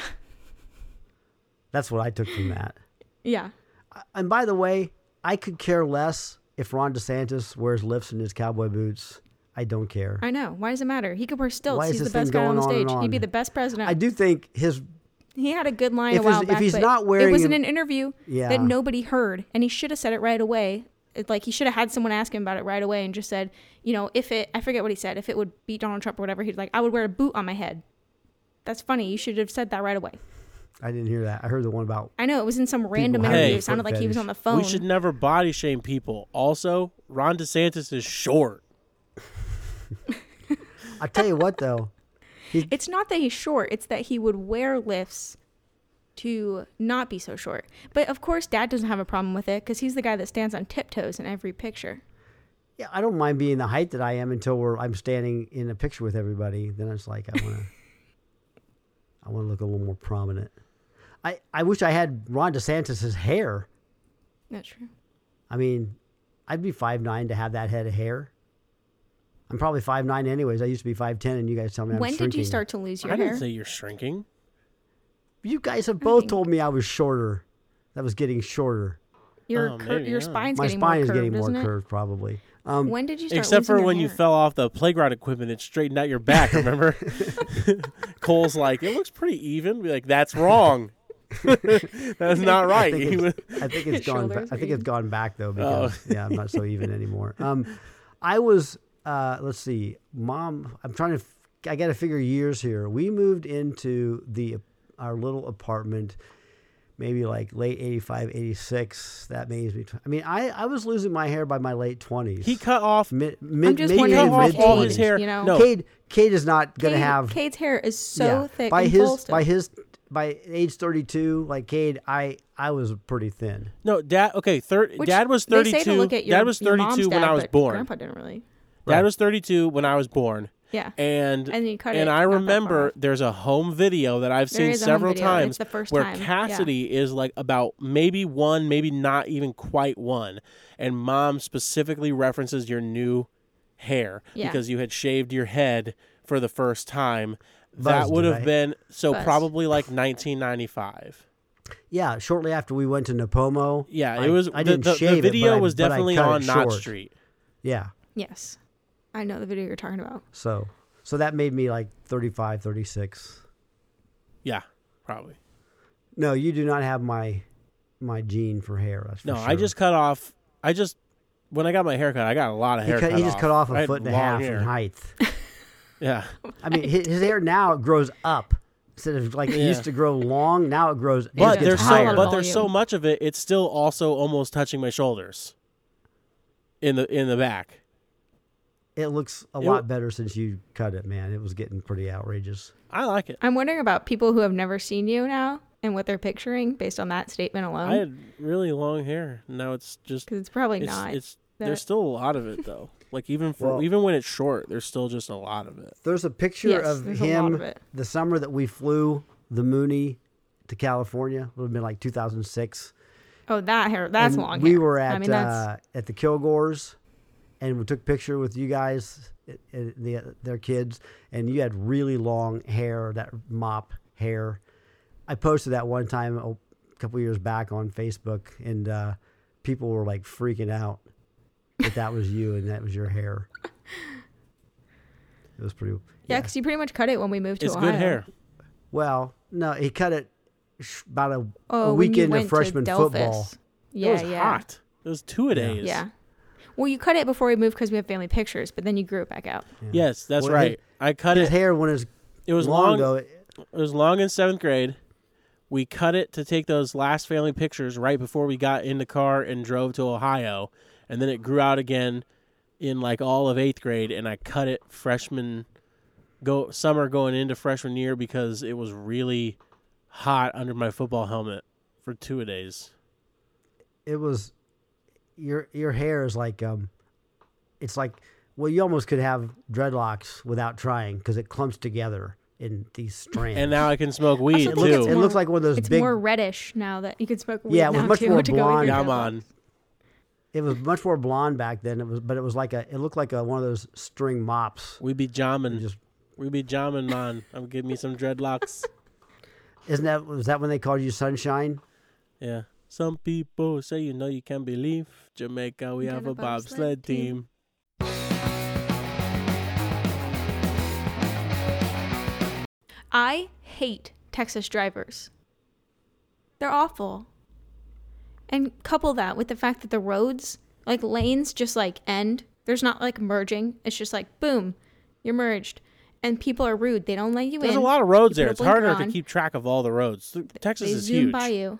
That's what I took from that. Yeah. And by the way, I could care less if Ron DeSantis wears lifts in his cowboy boots. I don't care. I know. Why does it matter? He could wear stilts. Why is He's the this best thing guy on the going on and stage. He'd be on? the best president. I do think his. He had a good line If a while his- if back, he's but not wearing it was in a- an interview Yeah. that nobody heard, and he should have said it right away. It, like he should have had someone ask him about it right away and just said, you know, if it, I forget what he said, if it would beat Donald Trump or whatever, he'd like, I would wear a boot on my head. That's funny. You should have said that right away. I didn't hear that. I heard the one about. I know it was in some random having interview. a It sounded foot like he was fetish. on the phone. We should never body shame people. Also, Ron DeSantis is short. I tell you what, though. It's not that he's short. It's that he would wear lifts to not be so short. But of course, Dad doesn't have a problem with it because he's the guy that stands on tiptoes in every picture. Yeah, I don't mind being the height that I am until we're I'm standing in a picture with everybody. Then it's like I want to. I want to look a little more prominent. I, I wish I had Ron DeSantis' hair. That's true. I mean, I'd be five nine to have that head of hair. I'm probably five nine anyways. I used to be five ten, and you guys tell me I'm When shrinking. did you start to lose your I hair? didn't say you're shrinking. You guys have both think- told me I was shorter. That was getting shorter. Your Oh, cur- maybe, your yeah. spine's My getting spine more is curved, getting more isn't it? curved, probably. Um, When did you start Except losing for your when you hair? fell off the playground equipment, it straightened out your back. Remember? Cole's like, it looks pretty even. Be like, that's wrong. That's not right. I think He was- it's, I think it's gone. Ba- Shoulders I are think it's even. gone back though because Oh. yeah, I'm not so even anymore. Um, I was. Uh, let's see, Mom. I'm trying to. f- I got to figure years here. We moved into the our little apartment, maybe like late eighty-five, eighty-six. That makes me. I mean, I I was losing my hair by my late twenties. he cut off. mid, I'm mid, just maybe He wondering cut mid off all Cade, his hair. you know? No, Cade, Cade is not going to Cade- have. Cade's hair is so yeah, thick by and his full still. by his by age thirty-two. Like Cade, I I was pretty thin. no, dad. Okay, thir- Which dad was they say to thirty-two. look at your, Dad was your mom's thirty-two when dad, I was but born. Grandpa didn't really. Dad Right. was thirty-two when I was born, Yeah. and And you cut and it I not that far remember off. there's a home video that I've There seen is a home several video, and times it's the first where time. Yeah. Cassidy is like about maybe one, maybe not even quite one, and Mom specifically references your new hair Yeah. because you had shaved your head for the first time. that Buzzed, would have right? been so Buzzed. probably like nineteen ninety-five. Yeah, shortly after we went to Napomo. Yeah, I- it was. I the, didn't the, shave the it, but video I- was but I definitely cut it on Knott short. Street. Yeah. Yes. I know the video you're talking about. So so that made me like thirty-five, thirty-six. Yeah, probably. No, you do not have my my gene for hair. That's for No, sure. I just cut off. I just when I got my haircut, I got a lot of he, hair. cut, cut he just off. cut off I a had foot and a long half hair. in height. Yeah, I mean, his, his hair now grows up instead of like it Yeah. used to grow long. Now it grows. it but gets there's higher. so but there's so Volume. much of it. It's still also almost touching my shoulders. In the in the back. It looks a It lot w- better since you cut it, man. It was getting pretty outrageous. I like it. I'm wondering about people who have never seen you now and what they're picturing based on that statement I alone. had really long hair. Now it's just Because it's probably it's not. it's that- there's still a lot of it though. Like even for Well- even when it's short, there's still just a lot of it. There's a picture Yes, of there's a lot him of it. the summer that we flew the Mooney to California. It would have been like two thousand six. Oh, that hair. That's And long we hair. were at I mean, that's, uh, at the Kilgores, and we took a picture with you guys, uh, uh, the, their kids, and you had really long hair, that mop hair. I posted that one time a couple years back on Facebook, and uh, people were like freaking out that that was you and that was your hair. It was pretty. yeah, because you pretty much cut it when we moved to It's Ohio. good hair. Well, no, he cut it sh- about a, Oh, a when you weekend went of to freshman Delphus. football. Yeah, it was yeah. hot. It was two a days. Yeah. Well, you cut it before we moved because we have family pictures, but then you grew it back out. Yeah. Yes, that's Well, right. his- I cut His it. hair when it's It was long long. though. It was long in seventh grade. We cut it to take those last family pictures right before we got in the car and drove to Ohio, and then it grew out again in like all of eighth grade. And I cut it freshman go summer going into freshman year because it was really hot under my football helmet for two a days. it was your your hair is like um it's like well you almost could have dreadlocks without trying because it clumps together in these strands. And now I can smoke weed Also, it looks, it's it too. more- looks like one of those It's big. more reddish now that you can smoke weed Yeah, it was now much too, more to go with blonde. your Come dreadlocks. on. It was much more blonde back then. It was, but it was like a. It looked like a, one of those string mops. We be You jamming. Just We be jamming, man. I'm give me some dreadlocks. isn't that was that when they called you Sunshine? Yeah. Some people say, you know, you can't believe Jamaica. We Got have a a bobsled bobsled team. team. I hate Texas drivers. They're awful. And couple that with the fact that the roads, like lanes, just like end. There's not like merging. It's just like, boom, you're merged. And people are rude. They don't let you There's in. a lot of roads You there. put It's a blinker harder to on. keep track of all the roads. Texas They is zoom huge. by you.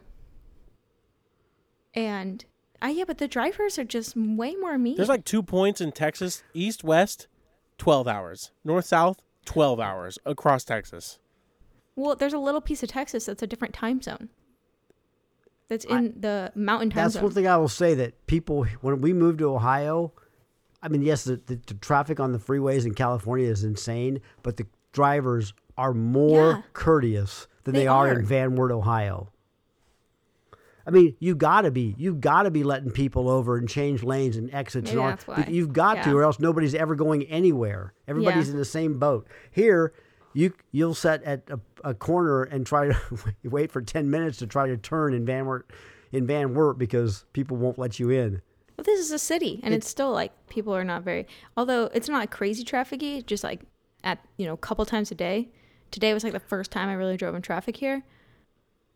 And, uh, yeah, but the drivers are just way more mean. There's like two points in Texas, east, west, twelve hours. North, south, twelve hours across Texas. Well, there's a little piece of Texas that's a different time zone. That's in the mountain time That's zone. one thing I will say that people when we moved to Ohio, I mean yes, the, the, the traffic on the freeways in California is insane, but the drivers are more Yeah. courteous than they, They are. are. in Van Wert, Ohio. I mean, you gotta be, you gotta be letting people over and change lanes and exits Maybe and all. that's why. You've got to, Yeah. or else nobody's ever going anywhere. Everybody's Yeah. in the same boat. Here, you you'll set at a, a corner and try to wait for ten minutes to try to turn in Van Wert, in Van Wert because people won't let you in. Well, this is a city, and it's, It's- still like people are not very. Although it's not crazy trafficy, just like at you know a couple times a day. Today was like the first time I really drove in traffic here.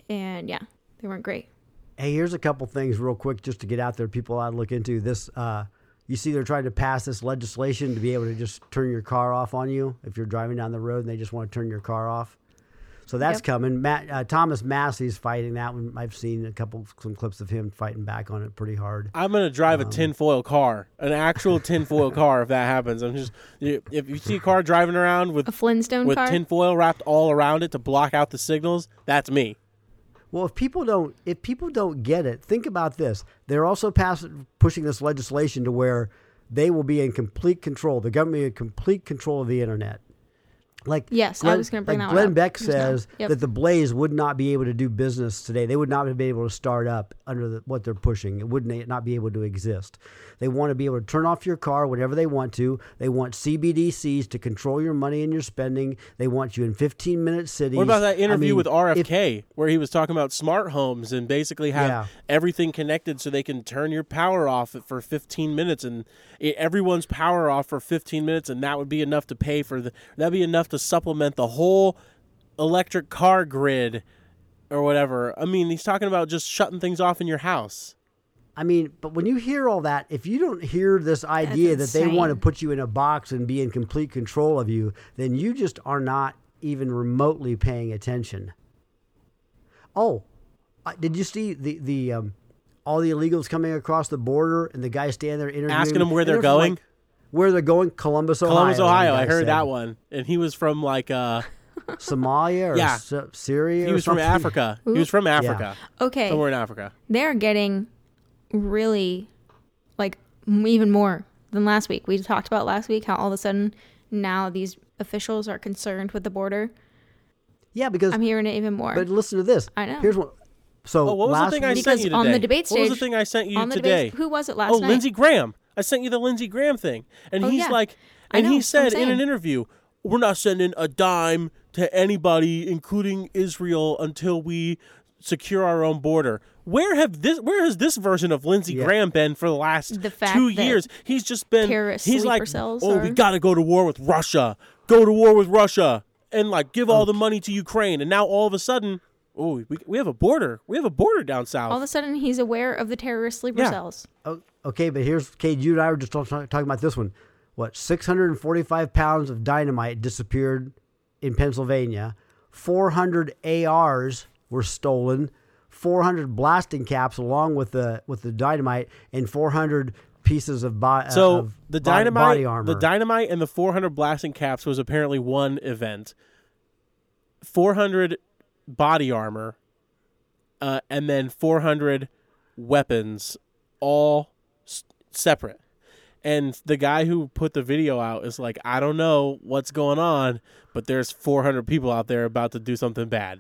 And yeah, they weren't great. Hey, here's a couple things real quick just to get out there. People ought to look into this. Uh, you see they're trying to pass this legislation to be able to just turn your car off on you if you're driving down the road and they just want to turn your car off. So that's Yep. coming. Matt, uh, Thomas Massey's fighting that one. I've seen a couple, some clips of him fighting back on it pretty hard. I'm gonna drive Um, a tinfoil car, an actual tinfoil car. If that happens, I'm just if you see a car driving around with A Flintstone with car? tinfoil wrapped all around it to block out the signals, that's me. Well, if people don't, if people don't get it, think about this. They're also passing, pushing this legislation to where they will be in complete control. The government will be in complete control of the internet. Like Yes, I was gonna bring like that one Glenn up Beck just now. says Yep. that the Blaze would not be able to do business today. They would not be able to start up under the, what they're pushing. It would not be able to exist. They want to be able to turn off your car whenever they want to. They want C B D Cs to control your money and your spending. They want you in fifteen minute cities. What about that interview I mean, with R F if- K where he was talking about smart homes and basically have Yeah. everything connected so they can turn your power off for fifteen minutes and it, everyone's power off for fifteen minutes and that would be enough to pay for the that'd be enough to supplement the whole electric car grid or whatever. I mean, he's talking about just shutting things off in your house. I mean, but when you hear all that, if you don't hear this idea that they want to insane. put you in a box and be in complete control of you, then you just are not even remotely paying attention. Oh, uh, did you see the the um, all the illegals coming across the border and the guy standing there interviewing Asking them where and they're from, going? like, where they're going? Columbus, Ohio. Columbus, Ohio. the I guy heard said. that one. And he was from like uh Somalia or Yeah. S- Syria. he or was from something? Africa. He was from Africa. Okay. Somewhere in Africa. They're getting really, like, m- even more than last week. We talked about last week how all of a sudden now these officials are concerned with the border. Yeah, because I'm hearing it even more. but listen to this. I know. Here's what. So Oh, what was last the thing I week, sent Because you today? on the debate What was the stage- thing I sent you on the today? debate, who was it last Oh, night? Lindsey Graham. I sent you the Lindsey Graham thing. And Oh, he's yeah. like, I and know, he that's what I'm said in an saying. interview, we're not sending a dime to anybody, including Israel, until we secure our own border. Where have this? Where has this version of Lindsey Yeah. Graham been for the last The fact two that years? He's just been. terrorist He's sleeper like, cells oh, are- we got to go to war with Russia. Go to war with Russia, and like give all the money to Ukraine. And now all of a sudden, oh, we we have a border. We have a border down south. all of a sudden he's aware of the terrorist sleeper Yeah. cells. Oh, okay, but here's Cade. You and I were just talk, talking about this one. What? six hundred forty-five pounds of dynamite disappeared in Pennsylvania. four hundred A Rs were stolen. four hundred blasting caps along with the with the dynamite, and four hundred pieces of, bo- So of the body, dynamite, body armor. the dynamite, and the four hundred blasting caps was apparently one event. four hundred body armor, uh, and then four hundred weapons, all s- separate. And the guy who put the video out is like, I don't know what's going on, but there's four hundred people out there about to do something bad.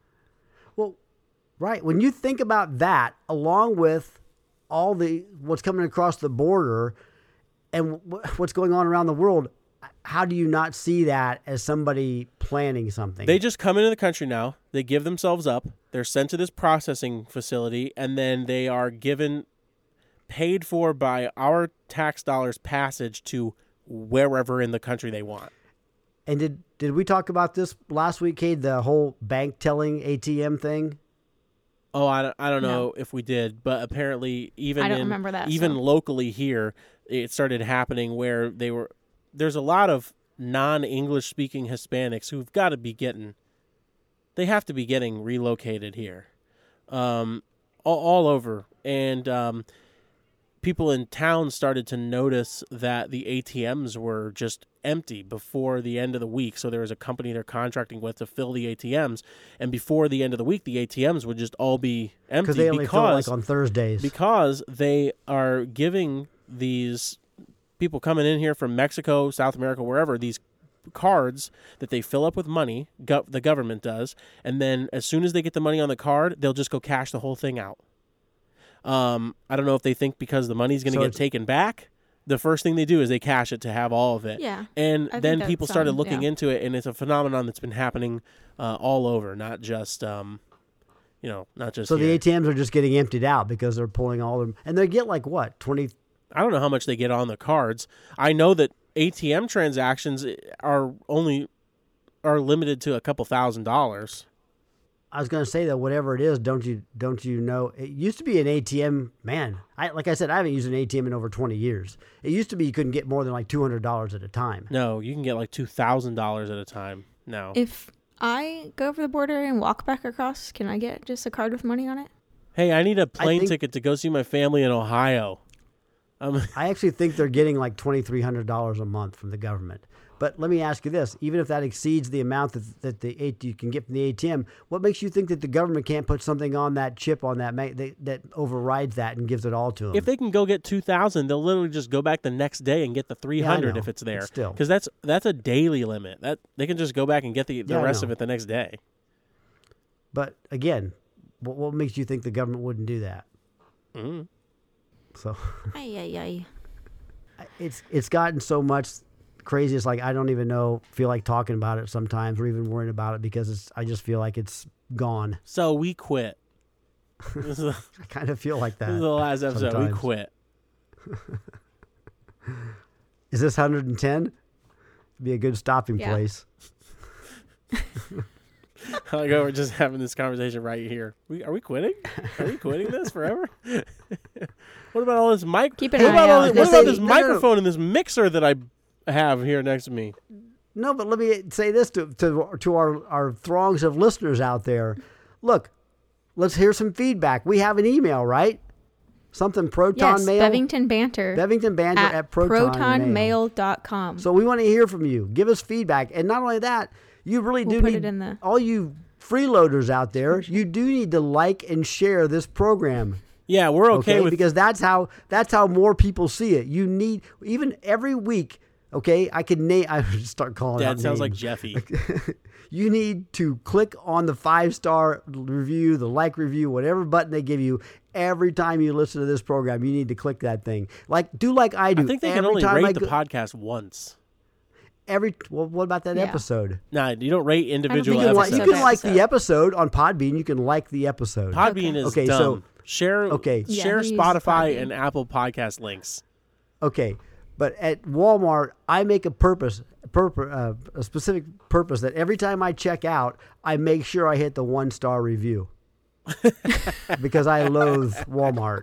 Well, right. When you think about that, along with all the what's coming across the border and wh- what's going on around the world, how do you not see that as somebody planning something? They just come into the country now. They give themselves up. They're sent to this processing facility, and then they are given, paid for by our tax dollars, passage to wherever in the country they want. And did did we talk about this last week, Cade? The whole bank telling A T M thing. Oh, I don't, I don't know No. if we did, but apparently even I don't in, remember that, even so. locally here, it started happening where they were. There's a lot of non-English speaking Hispanics who've got to be getting. They have to be getting relocated here, um, all, all over, and um, people in town started to notice that the A T Ms were just empty before the end of the week. So there was a company they're contracting with to fill the A T Ms, and before the end of the week, the A T Ms would just all be empty Because they only fill it, because like on Thursdays. because they are giving these people coming in here from Mexico, South America, wherever, these cards that they fill up with money, go- the government does, and then as soon as they get the money on the card, they'll just go cash the whole thing out. Um, I don't know if they think because the money's going to So get it's- taken back, the first thing they do is they cash it to have all of it. Yeah. And I think then that's people started some- looking yeah. into it, and it's a phenomenon that's been happening uh, all over, not just, um, you know, not just so the here. A T Ms are just getting emptied out because they're pulling all them, and they get like what twenty. I don't know how much they get on the cards. I know that A T M transactions are only are limited to a couple thousand dollars. I was going to say that whatever it is, don't you don't you know? It used to be an A T M. Man, I like I said, I haven't used an A T M in over twenty years. It used to be you couldn't get more than like two hundred dollars at a time. No, you can get like two thousand dollars at a time now. If I go over the border and walk back across, can I get just a card with money on it? Hey, I need a plane think, ticket to go see my family in Ohio. Um, I actually think they're getting like twenty-three hundred dollars a month from the government. But let me ask you this. Even if that exceeds the amount that, that the you can get from the A T M, what makes you think that the government can't put something on that chip on that that, that overrides that and gives it all to them? If they can go get two thousand, they'll literally just go back the next day and get the three hundred yeah, if it's there. But still. Because that's that's a daily limit. That they can just go back and get the, the Yeah, rest of it the next day. But again, what, what makes you think the government wouldn't do that? Mm. So Ay, ay, ay. it's it's gotten so much crazy. It's like I don't even know, feel like talking about it sometimes, or even worrying about it because it's. I just feel like it's gone. So we quit. This is, the, I kind of feel like that. this is the last episode. sometimes. We quit. Is this one hundred ten? Be a good stopping Yeah. place. I like how we're just having this conversation right here. We are we quitting? Are we quitting this forever? What about all this mic? Keep an what eye about, all out. this, what Say- about this no, no, no. microphone and this mixer that I have here next to me? No, but let me say this to to to our our throngs of listeners out there. Look, let's hear some feedback. We have an email, right? Something Proton Yes, Mail. Bevington Banter Bevington Banter at, at Proton, proton Mail. mail dot com. So we want to hear from you. Give us feedback, and not only that, you really We'll do put need it in the- all you freeloaders out there. You do need to like and share this program. Yeah, we're okay, Okay, with because that's how that's how more people see it. You need even every week. Okay, I could name. I would start calling. Dad out sounds like names. Jeffy. You need to click on the five star review, the like review, whatever button they give you. Every time you listen to this program, you need to click that thing. Like do like I do. I think they every can only time rate I the go, podcast once. every. Well, what about that Yeah. episode? Nah, you don't rate individual You can, like, episodes. you can like Episode. the episode on Podbean. You can like the episode. Podbean Okay. is Okay, dumb. so- share Okay. Yeah, share who uses Spotify Podbean? and Apple Podcast links. Okay, but at Walmart, I make a purpose, purpose uh, a specific purpose that every time I check out, I make sure I hit the one star review because I loathe Walmart.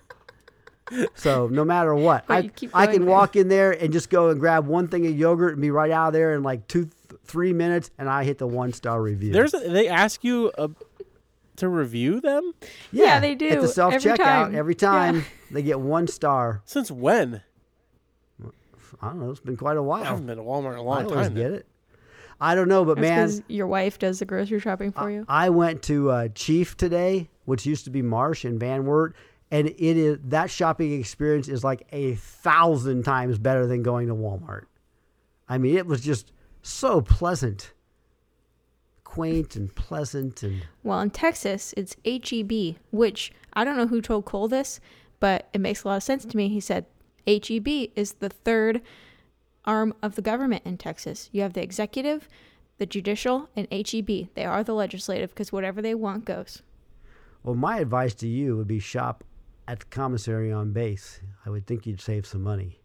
So no matter what, But I you keep I going can there. walk in there and just go and grab one thing of yogurt and be right out of there in like two, th- three minutes, and I hit the one star review. There's a, they ask you uh, to review them? Yeah, they do. At the self Every checkout, time. every time Yeah. they get one star. Since when? I don't know. It's been quite a I while. haven't been to Walmart in a I long always time. get it. I don't know, but That's man, 'cause your wife does the grocery shopping for you. I went to uh, Chief today, which used to be Marsh in Van Wert, and it is that shopping experience is like a thousand times better than going to Walmart. I mean, it was just so pleasant, quaint and pleasant, and Well, in Texas, it's H E B, which I don't know who told Cole this, but it makes a lot of sense to me. He said H E B is the third arm of the government in Texas. You have the executive, the judicial, and H E B. They are the legislative because whatever they want goes. well, my advice to you would be shop at the commissary on base. I would think you'd save some money.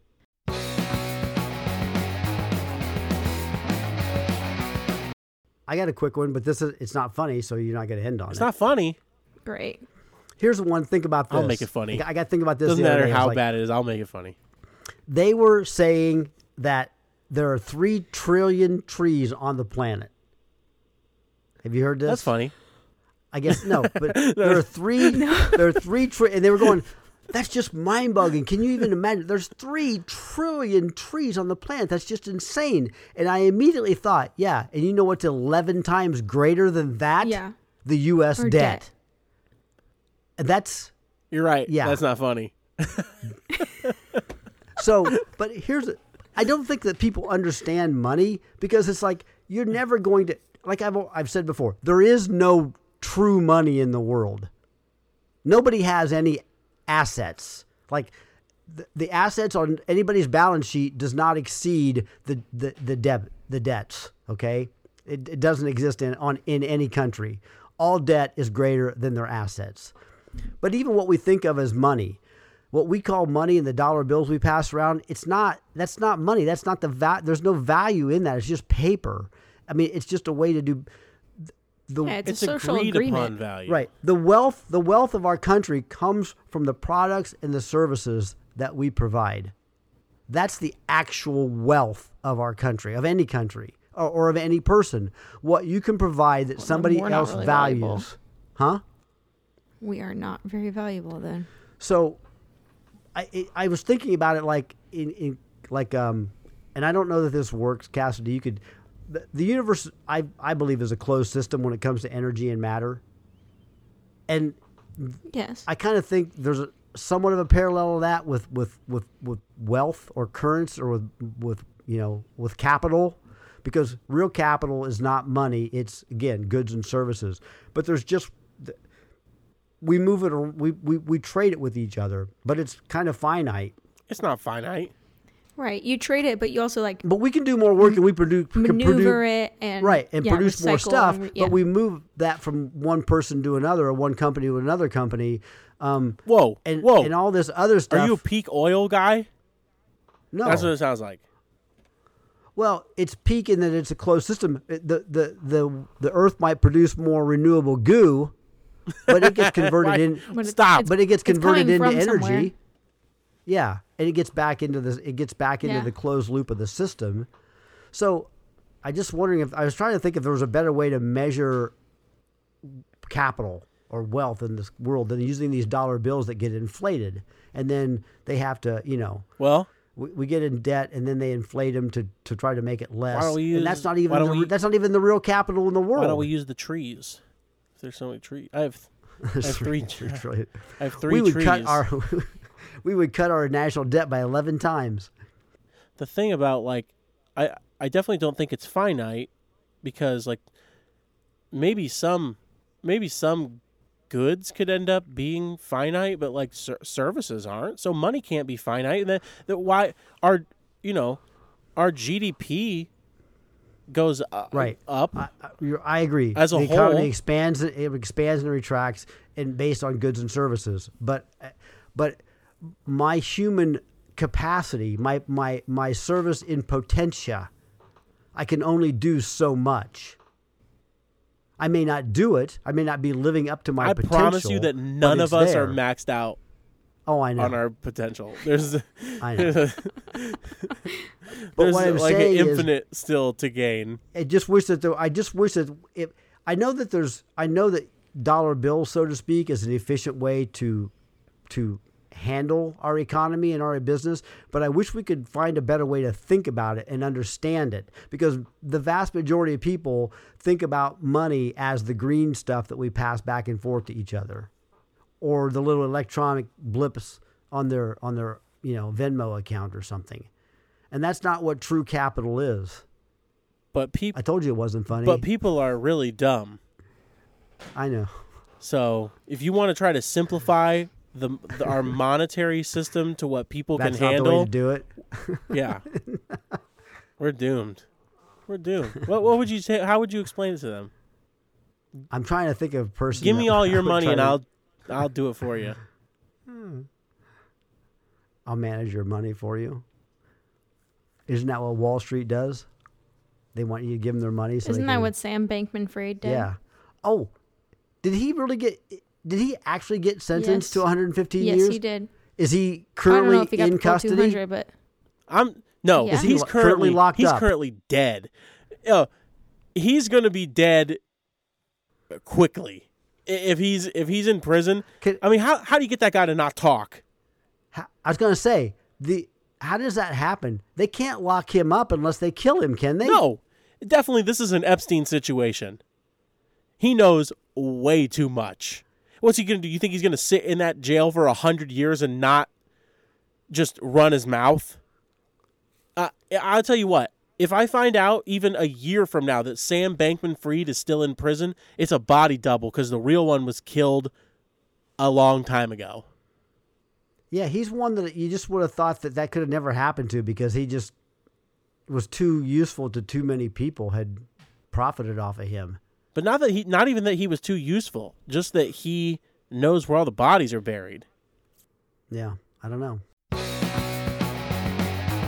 I got a quick one, but this is it's not funny, so you're not going to end on It's it. not funny. Great. Here's one. Think about this. I'll make it funny. I got to think about this. Doesn't the other matter day. I was how like, bad it is. I'll make it funny. They were saying that there are three trillion trees on the planet. Have you heard this? That's funny. I guess no, but there are three. There are three tri- and they were going. That's just mind-boggling. Can you even imagine? There's three trillion trees on the planet. That's just insane. And I immediately thought, yeah. And you know what's eleven times greater than that? Yeah. The U S Or debt. debt. And that's You're right. Yeah. That's not funny. so. But here's, the- I don't think that people understand money because it's like you're never going to. Like I've I've said before, there is no true money in the world. Nobody has any assets. Like the, the assets on anybody's balance sheet does not exceed the the the debt the debts. Okay, it, it doesn't exist in on in any country. All debt is greater than their assets. But even what we think of as money, what we call money and the dollar bills we pass around, it's not. That's not money. That's not the va- There's no value in that. It's just paper. I mean, it's just a way to do. the Yeah, it's, It's a social agreed agreement. upon value. right the wealth the wealth of our country comes from the products and the services that we provide. That's the actual wealth of our country, of any country, or, or of any person. What you can provide that Well, then somebody we're not else really values, valuable. huh? We are not very valuable then. So, I I I was thinking about it like in, in like um, and I don't know that this works, Cassidy. You could, the, the universe I I believe is a closed system when it comes to energy and matter, and Yes. I kind of think there's a, somewhat of a parallel to that with with with with wealth or currents or with with you know with capital, because real capital is not money. It's again goods and services, but there's just we move it or we, we, we trade it with each other, but it's kind of finite. It's not finite. Right. You trade it, but you also like But we can do more work and we produce can maneuver produce, it and right and yeah, produce more recycle stuff. and re- yeah. But we move that from one person to another, or one company to another company. Um, Whoa. and Whoa. and all this other stuff. Are you a peak oil guy? no? That's what it sounds like. Well, it's peak in that it's a closed system. It- The the the the Earth might produce more renewable goo, but it gets converted Why- in. But it- Stop. it's- But it gets it's converted coming into from energy. somewhere. Yeah, and it gets back into the it gets back into Yeah. the closed loop of the system. So, I just wondering if I was trying to think if there was a better way to measure capital or wealth in this world than using these dollar bills that get inflated, and then they have to, you know, Well, we, we get in debt and then they inflate them to, to try to make it less. don't we and that's use- not why even don't the, we- that's not even the real capital in the world. why don't we use the trees? If there's so many trees. I have I have three, trillion. I have three we would trees. cut our we would cut our national debt by eleven times. The thing about like I I definitely don't think it's finite, because like maybe some maybe some goods could end up being finite, but like ser- services aren't. So money can't be finite. And then that why our you know our G D P goes uh, Right. up. I, I, you're, I agree. As a the economy whole- expands, it expands and retracts, and based on goods and services. But, but my human capacity, my my my service in potentia, I can only do so much. I may not do it. I may not be living up to my I potential. promise you that but none it's of us there. are maxed out Oh, I know. on our potential. There's I know. there's what I'm like an saying is- infinite still to gain. I just wish that there, I just wish that if I know that there's I know that dollar bill, so to speak, is an efficient way to to handle our economy and our business, but I wish we could find a better way to think about it and understand it, because the vast majority of people think about money as the green stuff that we pass back and forth to each other, or the little electronic blips on their on their you know Venmo account or something, and that's not what true capital is. But people I told you it wasn't funny. but people are really dumb. I know. So if you want to try to simplify the, the our monetary system to what people That's can not the way handle, to do it. yeah, we're doomed. We're doomed. What what would you say? How would you explain it to them? I'm trying to think of a person. Give that me all your would money try and to- I'll I'll do it for you. I'll manage your money for you. Isn't that what Wall Street does? They want you to give them their money. So Isn't they that can, what Sam Bankman-Fried did? Yeah. Oh, did he really get? Did he actually get sentenced Yes. to one hundred fifteen Yes, years? he did. Is he I don't know currently if he got in the full custody? two hundred, but I'm no. Yeah. Is he He's lo- currently, currently locked he's up? currently dead. Uh, he's gonna be dead quickly I- if he's if he's in prison. Can- I mean, how how do you get that guy to not talk? How- I was going to say the. How does that happen? They can't lock him up unless they kill him, can they? No, definitely this is an Epstein situation. He knows way too much. What's he gonna do? You think he's gonna sit in that jail for a hundred years and not just run his mouth? Uh, I'll tell you what. If I find out even a year from now that Sam Bankman-Fried is still in prison, it's a body double because the real one was killed a long time ago. Yeah, he's one that you just would have thought that that could have never happened to, because he just was too useful to too many people, had profited off of him. But not that he, not even that he was too useful, just that he knows where all the bodies are buried. Yeah, I don't know.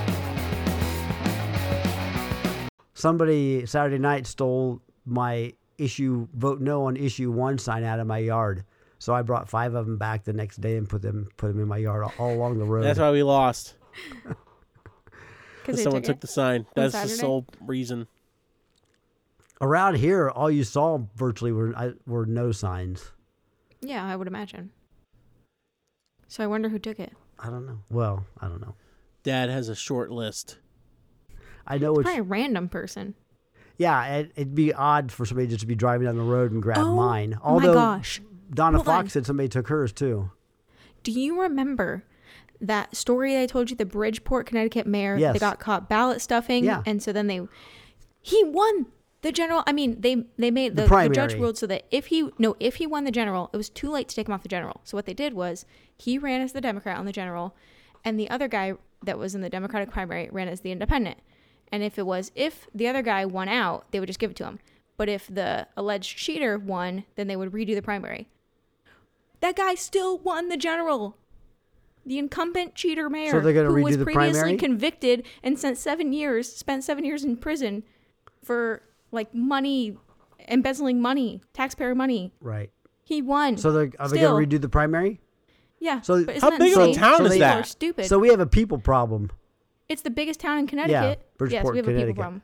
Somebody Saturday night stole my issue vote no on issue one sign out of my yard. So I brought five of them back the next day and put them put them in my yard all, all along the road. That's why we lost. Because Someone took, took the sign. That's the sole reason. Around here, all you saw virtually were I, were no signs. Yeah, I would imagine. So I wonder who took it. I don't know. Well, I don't know. Dad has a short list. I know it's Probably a random person. yeah. It, it'd be odd for somebody just to be driving down the road and grab Oh, mine. Oh Although my gosh. Donna Hold Fox on. said somebody took hers too. Do you remember that story I told you, the Bridgeport, Connecticut mayor Yes. that got caught ballot stuffing? Yeah. And so then they, he won the general. I mean, they they made The the, the, judge primary. ruled so that if he, no, if he won the general, it was too late to take him off the general. So what they did was he ran as the Democrat on the general, and the other guy that was in the Democratic primary ran as the independent. And if it was, if the other guy won out, they would just give it to him. But if the alleged cheater won, then they would redo the primary. That guy still won the general. The incumbent cheater mayor, So they're gonna who redo was the previously primary? convicted and sent seven years, spent seven years in prison for like money, embezzling money, taxpayer money. Right. He won. So they're, are they Still. going to redo the primary? yeah. so but how isn't that big of a insane? town So is they- People that? are stupid. So we have a people problem. It's the biggest town in Connecticut. yes, Bridgeport, we have a Connecticut. people problem.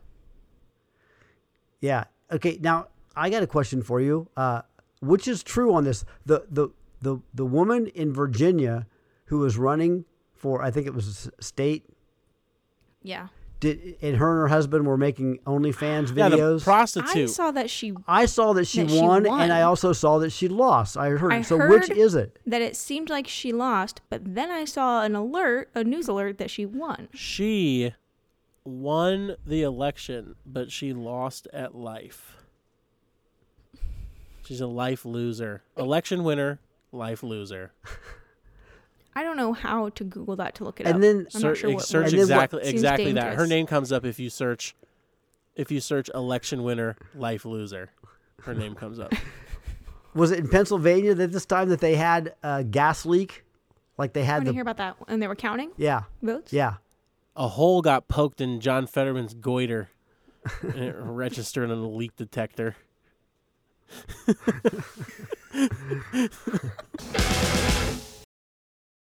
Yeah. Okay. Now I got a question for you. Uh, which is true on this? The the the the woman in Virginia who was running for, I think it was a state. Yeah. Did and her and her husband were making OnlyFans Yeah, the videos. I prostitute. saw that she I saw that she, that she won, won. and I also saw that she lost. I heard. I so which heard- is it? that it seemed like she lost, but then I saw an alert, a news alert that she won. She won the election, but she lost at life. She's a life loser. Election winner, life loser. I don't know how to Google that to look it up. And then I'm Ser- not sure what search and then what- exactly seems exactly that. Her dangerous. name comes up if you search if you search election winner, life loser. Her name comes up. Was it in Pennsylvania that this time that they had a gas leak, like they I had want to the hear about that. And they were counting yeah votes? yeah. A hole got poked in John Fetterman's goiter, and it registered on a leak detector.